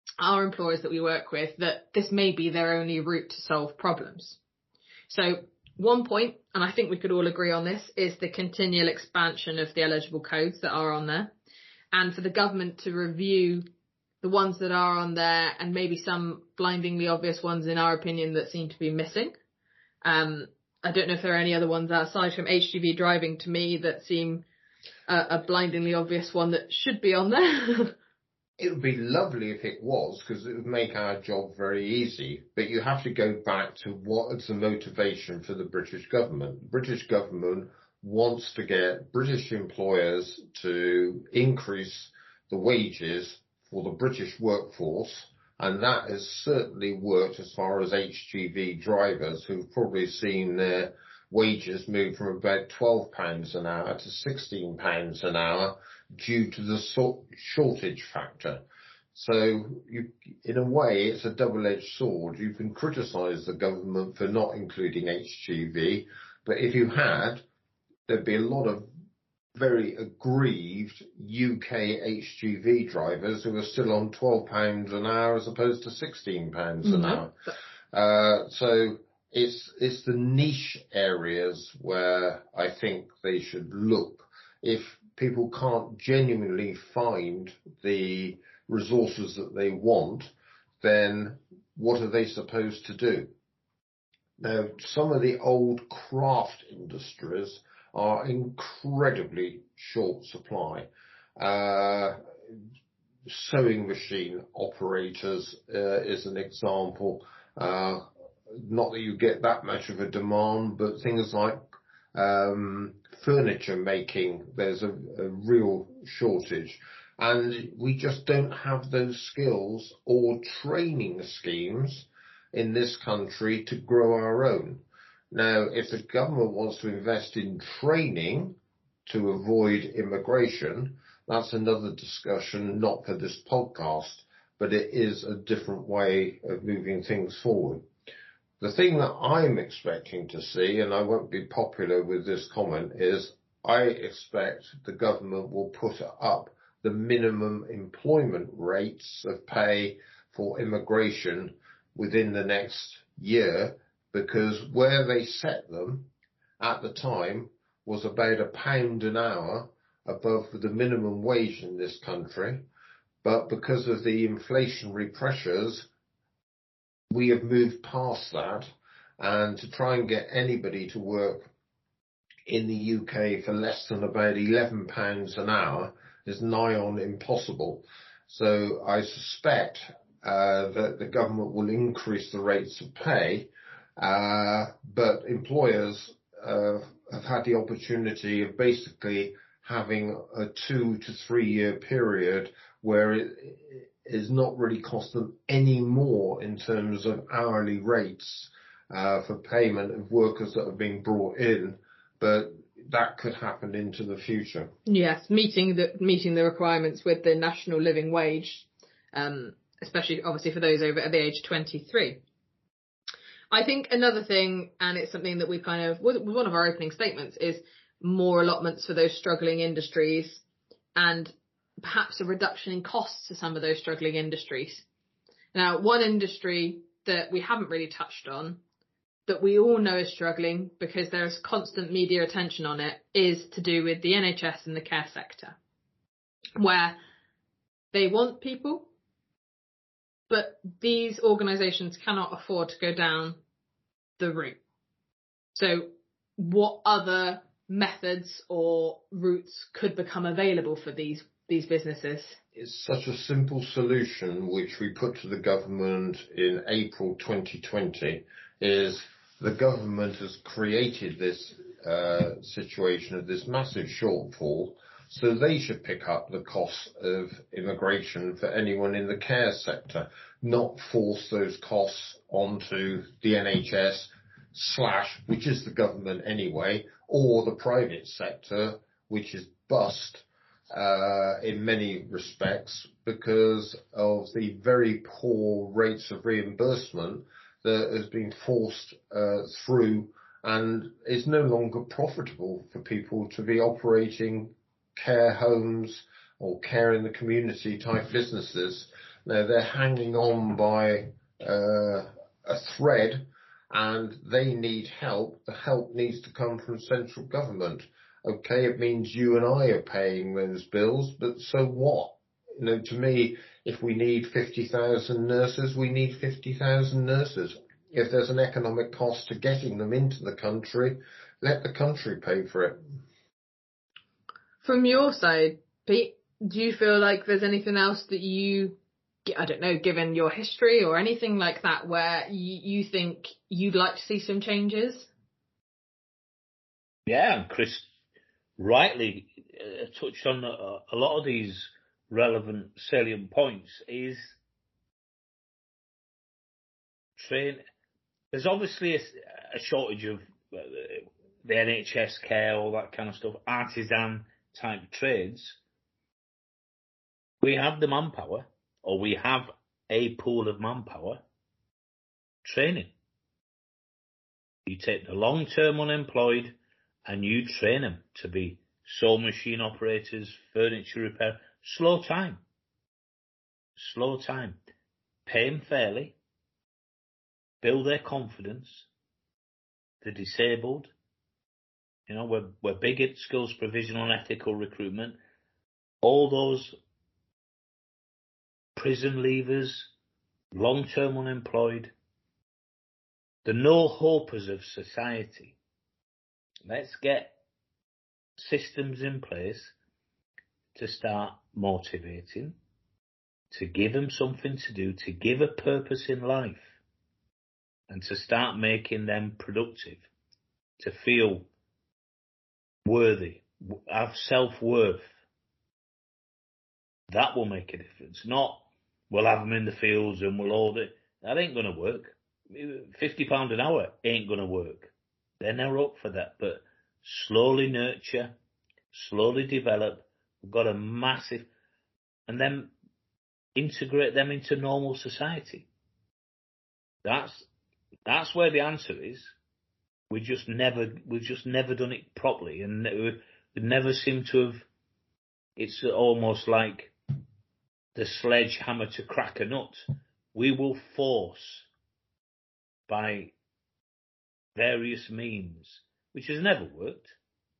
our employers that we work with that this may be their only route to solve problems. So one point, and I think we could all agree on this, is the continual expansion of the eligible codes that are on there, and for the government to review the ones that are on there and maybe some blindingly obvious ones in our opinion that seem to be missing. Um, I don't know if there are any other ones aside from H G V driving to me that seem uh, a blindingly obvious one that should be on there. It would be lovely if it was, because it would make our job very easy. But you have to go back to what's the motivation for the British government. The British government wants to get British employers to increase the wages for the British workforce, and that has certainly worked as far as H G V drivers, who've probably seen their wages move from about twelve pounds an hour to sixteen pounds an hour due to the so- shortage factor. So you, in a way, it's a double-edged sword. You can criticise the government for not including H G V, but if you had, there'd be a lot of very aggrieved U K H G V drivers who are still on twelve pounds an hour as opposed to sixteen pounds an No. hour. Uh, so it's it's the niche areas where I think they should look. If people can't genuinely find the resources that they want, then what are they supposed to do? Now, some of the old craft industries are incredibly short supply. Uh, sewing machine operators uh, is an example. Uh, not that you get that much of a demand, but things like um, furniture making, there's a, a real shortage. And we just don't have those skills or training schemes in this country to grow our own. Now, if the government wants to invest in training to avoid immigration, that's another discussion, not for this podcast, but it is a different way of moving things forward. The thing that I'm expecting to see, and I won't be popular with this comment, is I expect the government will put up the minimum employment rates of pay for immigration within the next year, because where they set them at the time was about a pound an hour above the minimum wage in this country. But because of the inflationary pressures, we have moved past that. And to try and get anybody to work in the U K for less than about eleven pounds an hour is nigh on impossible. So I suspect uh, that the government will increase the rates of pay. Uh, but employers uh, have had the opportunity of basically having a two to three year period where it is not really cost them any more in terms of hourly rates uh, for payment of workers that have been brought in, but that could happen into the future. Yes, meeting the meeting the requirements with the national living wage, um, especially obviously for those over at the age of twenty-three. I think another thing, and it's something that we kind of, was one of our opening statements, is more allotments for those struggling industries and perhaps a reduction in costs to some of those struggling industries. Now, one industry that we haven't really touched on, that we all know is struggling because there's constant media attention on it, is to do with the N H S and the care sector, where they want people, but these organisations cannot afford to go down the route. So what other methods or routes could become available for these these businesses? It's such a simple solution which we put to the government in April twenty twenty, is the government has created this uh, situation of this massive shortfall, so they should pick up the cost of immigration for anyone in the care sector, not force those costs onto the N H S slash, which is the government anyway, or the private sector, which is bust uh, in many respects because of the very poor rates of reimbursement that has been forced uh, through, and is no longer profitable for people to be operating care homes or care in the community type businesses. Now, they're hanging on by uh, a thread, and they need help. The help needs to come from central government. Okay, it means you and I are paying those bills, but so what? You know, to me, if we need fifty thousand nurses, we need fifty thousand nurses. If there's an economic cost to getting them into the country, let the country pay for it. From your side, Pete, do you feel like there's anything else that you, I don't know, given your history or anything like that, where you, you think you'd like to see some changes? Yeah, and Chris rightly uh, touched on a, a lot of these relevant, salient points. Is train. There's obviously a, a shortage of uh, the N H S care, all that kind of stuff, artisan type trades. We have the manpower, or we have a pool of manpower. Training. You take the long-term unemployed and you train them to be sewing machine operators, furniture repair. Slow time. Slow time. Pay them fairly. Build their confidence. The disabled. You know, we're, we're big at skills provision and ethical recruitment. All those prison leavers, long-term unemployed, the no-hopers of society. Let's get systems in place to start motivating, to give them something to do, to give a purpose in life, and to start making them productive, to feel worthy, have self-worth. That will make a difference. Not, we'll have them in the fields and we'll hold it. That ain't going to work. fifty pounds an hour ain't going to work. They're never up for that. But slowly nurture, slowly develop. We've got a massive, and then integrate them into normal society. That's that's where the answer is. We just never, we've just never done it properly, and we never seem to have. It's almost like the sledgehammer to crack a nut. We will force by various means, which has never worked,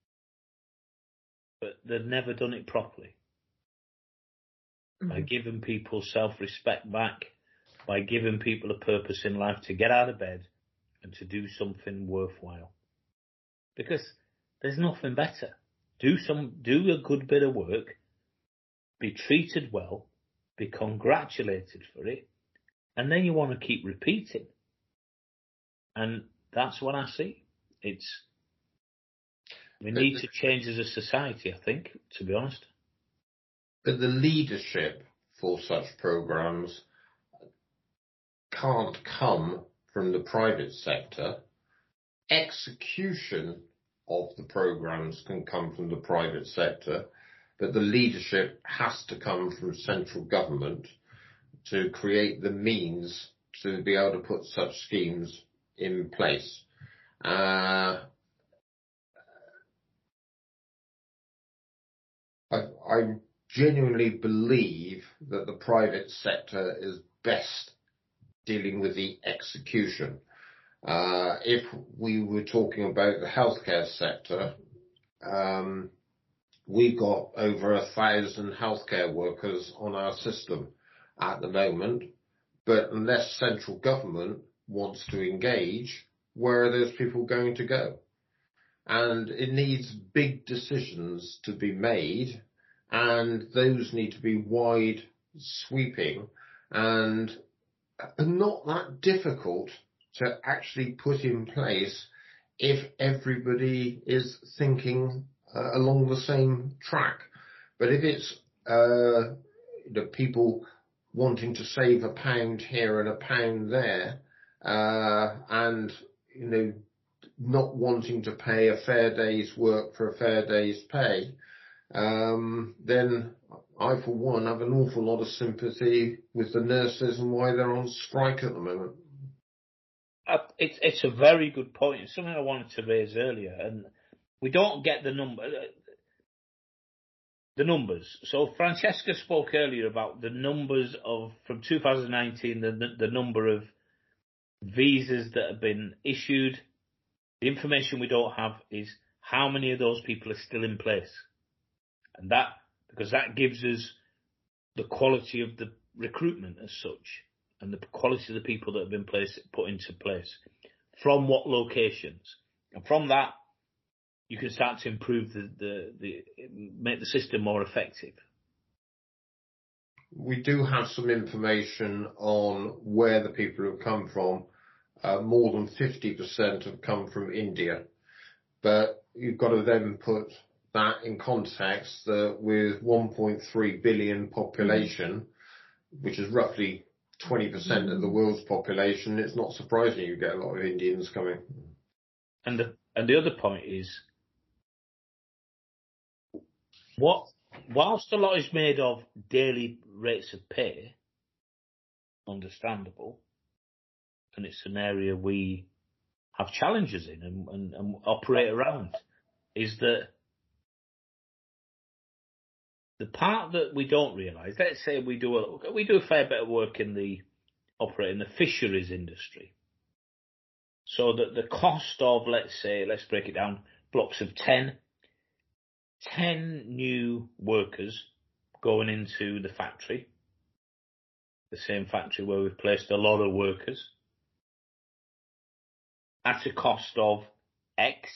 but they've never done it properly. Mm-hmm. By giving people self-respect back, by giving people a purpose in life to get out of bed and to do something worthwhile. Because there's nothing better. Do some, do a good bit of work, be treated well, be congratulated for it, and then you want to keep repeating. And that's what I see. It's, we need to change as a society, I think, to be honest. But the leadership for such programs can't come from the private sector. Execution of the programs can come from the private sector, but the leadership has to come from central government to create the means to be able to put such schemes in place. Uh, I, I genuinely believe that the private sector is best dealing with the execution. Uh, if we were talking about the healthcare sector, um, we've got over a thousand healthcare workers on our system at the moment, but unless central government wants to engage, where are those people going to go? And it needs big decisions to be made, and those need to be wide sweeping and not that difficult to actually put in place if everybody is thinking uh, along the same track. But if it's uh, the people wanting to save a pound here and a pound there, uh, and you know, not wanting to pay a fair day's work for a fair day's pay, um, then I, for one, have an awful lot of sympathy with the nurses and why they're on strike at the moment. Uh, it's it's a very good point. It's something I wanted to raise earlier, and we don't get the number. the numbers. So Francesca spoke earlier about the numbers of, from two thousand nineteen, the, the number of visas that have been issued. The information we don't have is how many of those people are still in place. And that, because that gives us the quality of the recruitment as such, and the quality of the people that have been placed, put into place, from what locations. And from that, you can start to improve the, the, the make the system more effective. We do have some information on where the people have come from. Uh, more than fifty percent have come from India. But you've got to then put that in context that with one point three billion population, which is roughly twenty percent of the world's population, it's not surprising you get a lot of Indians coming. And the, and the other point is, what, whilst a lot is made of daily rates of pay, understandable, and it's an area we have challenges in and, and, and operate around, is that the part that we don't realise, let's say we do a, we do a fair bit of work in the, operate in the fisheries industry. So that the cost of, let's say, let's break it down, blocks of ten, ten new workers going into the factory, the same factory where we've placed a lot of workers, at a cost of X,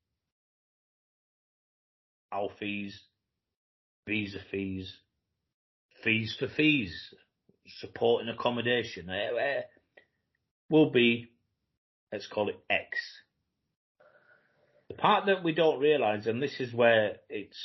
our fees, visa fees, fees for fees, support and accommodation, uh, uh, will be, let's call it X. The part that we don't realise, and this is where it's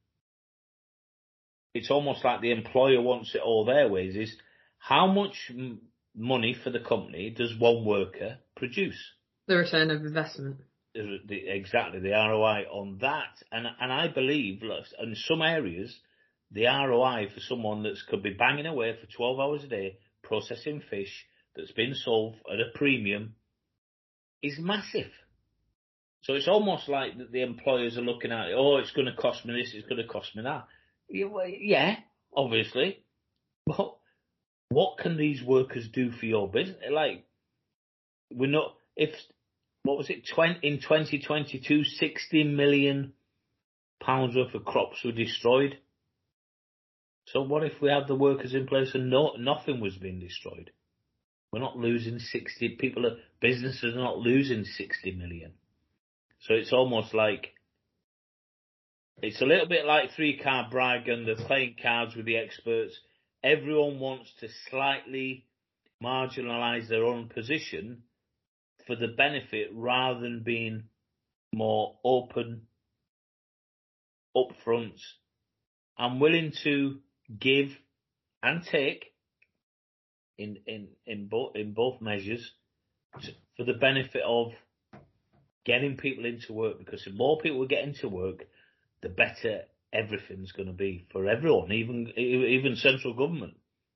it's almost like the employer wants it all their ways, is how much m- money for the company does one worker produce? The return of investment. The, the, exactly, the R O I on that. And and I believe, look, in some areas, the R O I for someone that could be banging away for twelve hours a day, processing fish that's been sold at a premium, is massive. So it's almost like that the employers are looking at it, oh, it's going to cost me this, it's going to cost me that. Yeah, obviously. But what can these workers do for your business? Like, we're not, if, what was it, in twenty twenty-two, sixty million pounds worth of crops were destroyed. So what if we had the workers in place and no, nothing was being destroyed? We're not losing sixty, people, are, businesses are not losing sixty million. So it's almost like, it's a little bit like three-card brag and the playing cards with the experts. Everyone wants to slightly marginalise their own position for the benefit rather than being more open, upfront, and willing to give and take in in in both in both measures to, for the benefit of getting people into work. Because the more people we get into work, the better everything's going to be for everyone, even even central government.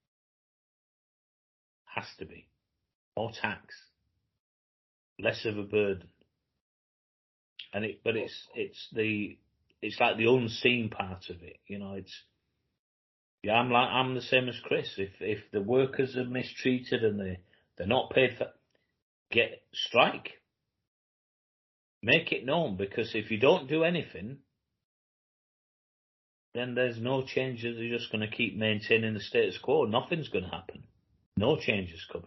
Has to be more tax, less of a burden, and it. But it's it's the it's like the unseen part of it, you know. It's yeah, I'm like I'm the same as Chris. If if the workers are mistreated and they they're not paid for, get strike, make it known. Because if you don't do anything, then there's no changes. They're just going to keep maintaining the status quo. Nothing's going to happen. No changes coming.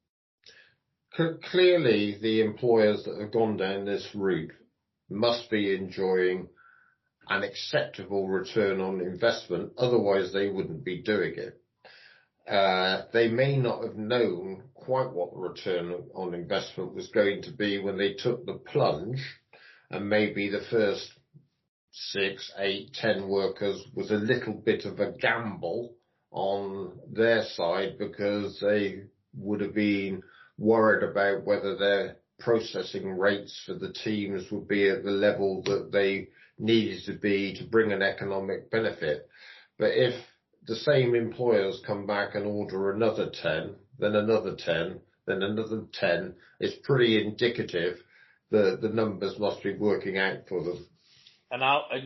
Clearly, the employers that have gone down this route must be enjoying an acceptable return on investment. Otherwise, they wouldn't be doing it. Uh, they may not have known quite what the return on investment was going to be when they took the plunge, and maybe the first six, eight, ten workers was a little bit of a gamble on their side because they would have been worried about whether their processing rates for the teams would be at the level that they needed to be to bring an economic benefit. But if the same employers come back and order another ten, then another ten, then another ten, it's pretty indicative that the numbers must be working out for them. And, I'll, and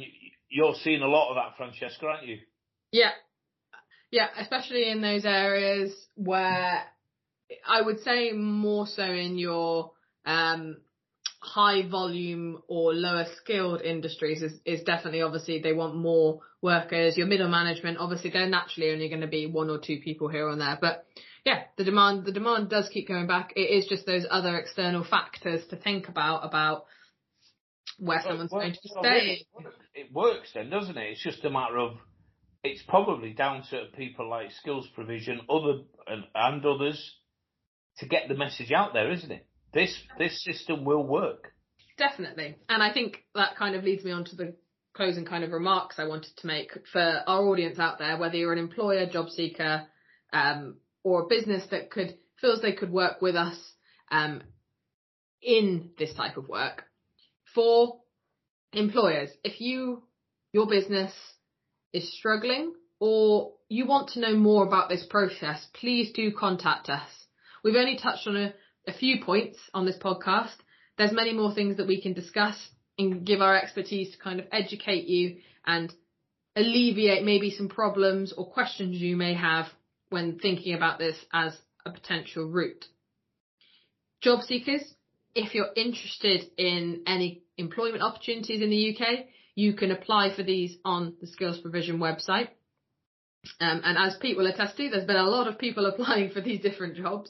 you're seeing a lot of that, Francesca, aren't you? Yeah. Yeah, especially in those areas where I would say more so in your um, high volume or lower skilled industries is, is definitely, obviously, they want more workers. Your middle management, obviously, they're naturally only going to be one or two people here and there. But yeah, the demand, the demand does keep going back. It is just those other external factors to think about, about where well, someone's well, going to well, stay. It works then, doesn't it? It's just a matter of, it's probably down to people like skills provision, other and, and others, to get the message out there, isn't it? This this system will work. Definitely. And I think that kind of leads me on to the closing kind of remarks I wanted to make for our audience out there, whether you're an employer, job seeker, um, or a business that could feels they could work with us um, in this type of work. For employers, if you your business is struggling or you want to know more about this process, please do contact us. We've only touched on a, a few points on this podcast. There's many more things that we can discuss and give our expertise to kind of educate you and alleviate maybe some problems or questions you may have when thinking about this as a potential route. Job seekers, if you're interested in any employment opportunities in the U K, you can apply for these on the Skills Provision website. Um, and as Pete will attest to, there's been a lot of people applying for these different jobs.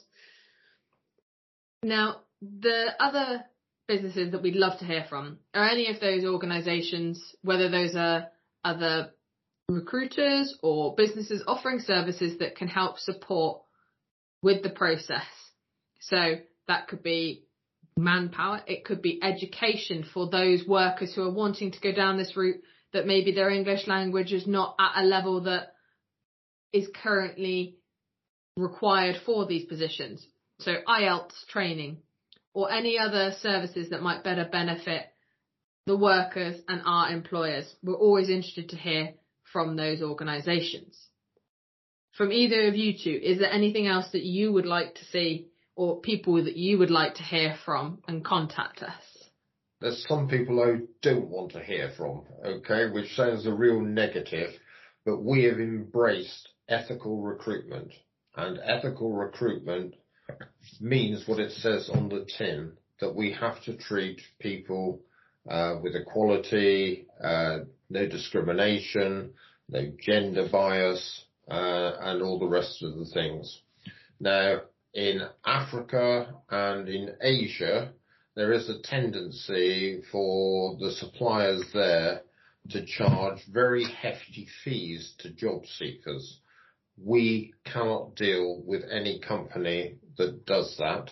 Now, the other businesses that we'd love to hear from are any of those organisations, whether those are other recruiters or businesses offering services that can help support with the process. So that could be manpower, it could be education for those workers who are wanting to go down this route, that maybe their English language is not at a level that is currently required for these positions. So I E L T S training or any other services that might better benefit the workers and our employers. We're always interested to hear from those organisations. From either of you two, is there anything else that you would like to see or people that you would like to hear from and contact us? There's some people I don't want to hear from, okay, which sounds a real negative, but we have embraced ethical recruitment, and ethical recruitment means what it says on the tin, that we have to treat people uh, with equality, uh, no discrimination, no gender bias, uh, and all the rest of the things. Now, in Africa and in Asia, there is a tendency for the suppliers there to charge very hefty fees to job seekers. We cannot deal with any company that does that.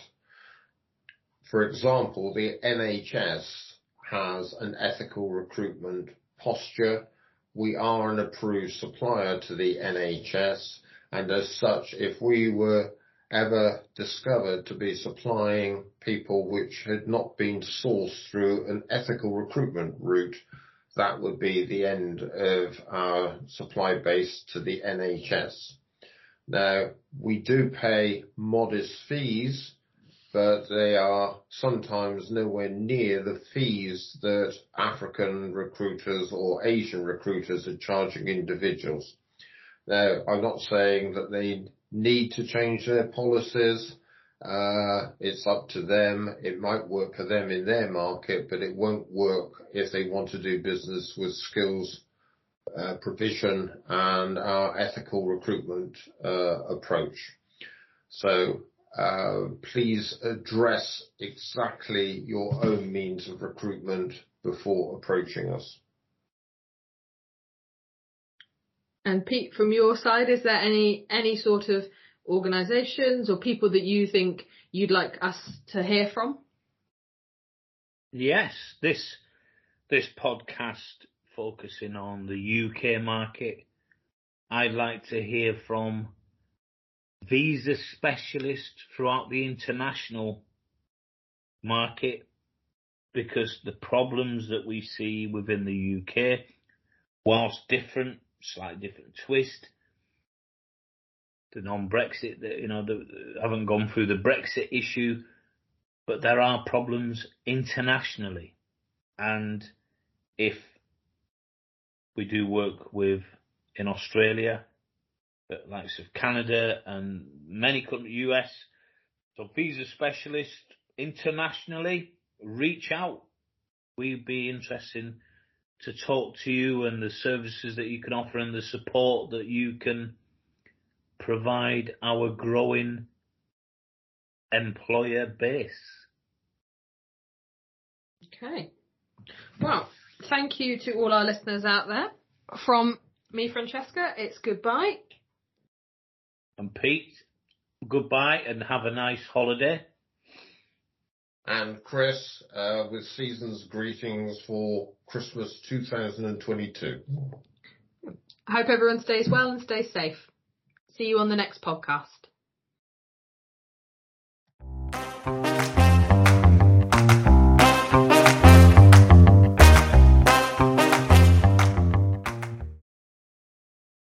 For example, the N H S has an ethical recruitment posture. We are an approved supplier to the N H S, and as such, if we were ever discovered to be supplying people which had not been sourced through an ethical recruitment route, that would be the end of our supply base to the N H S. Now, we do pay modest fees, but they are sometimes nowhere near the fees that African recruiters or Asian recruiters are charging individuals. Now, I'm not saying that they need to change their policies. Uh, it's up to them. It might work for them in their market, but it won't work if they want to do business with skills uh, provision and our ethical recruitment uh, approach. So uh, please address exactly your own means of recruitment before approaching us. And Pete, from your side, is there any any sort of organisations or people that you think you'd like us to hear from? Yes, this this podcast focusing on the U K market, I'd like to hear from visa specialists throughout the international market, because the problems that we see within the U K, whilst different, slightly different twist, the non-Brexit, you know, the, haven't gone through the Brexit issue, but there are problems internationally. And if We do work with in Australia, the likes of Canada and many countries, U S. So visa specialists internationally, reach out. We'd be interested to talk to you and the services that you can offer and the support that you can provide our growing employer base. Okay. Well, thank you to all our listeners out there. From me, Francesca, it's goodbye. And Pete, goodbye and have a nice holiday. And Chris, uh, with season's greetings for Christmas two thousand twenty-two. I hope everyone stays well and stays safe. See you on the next podcast.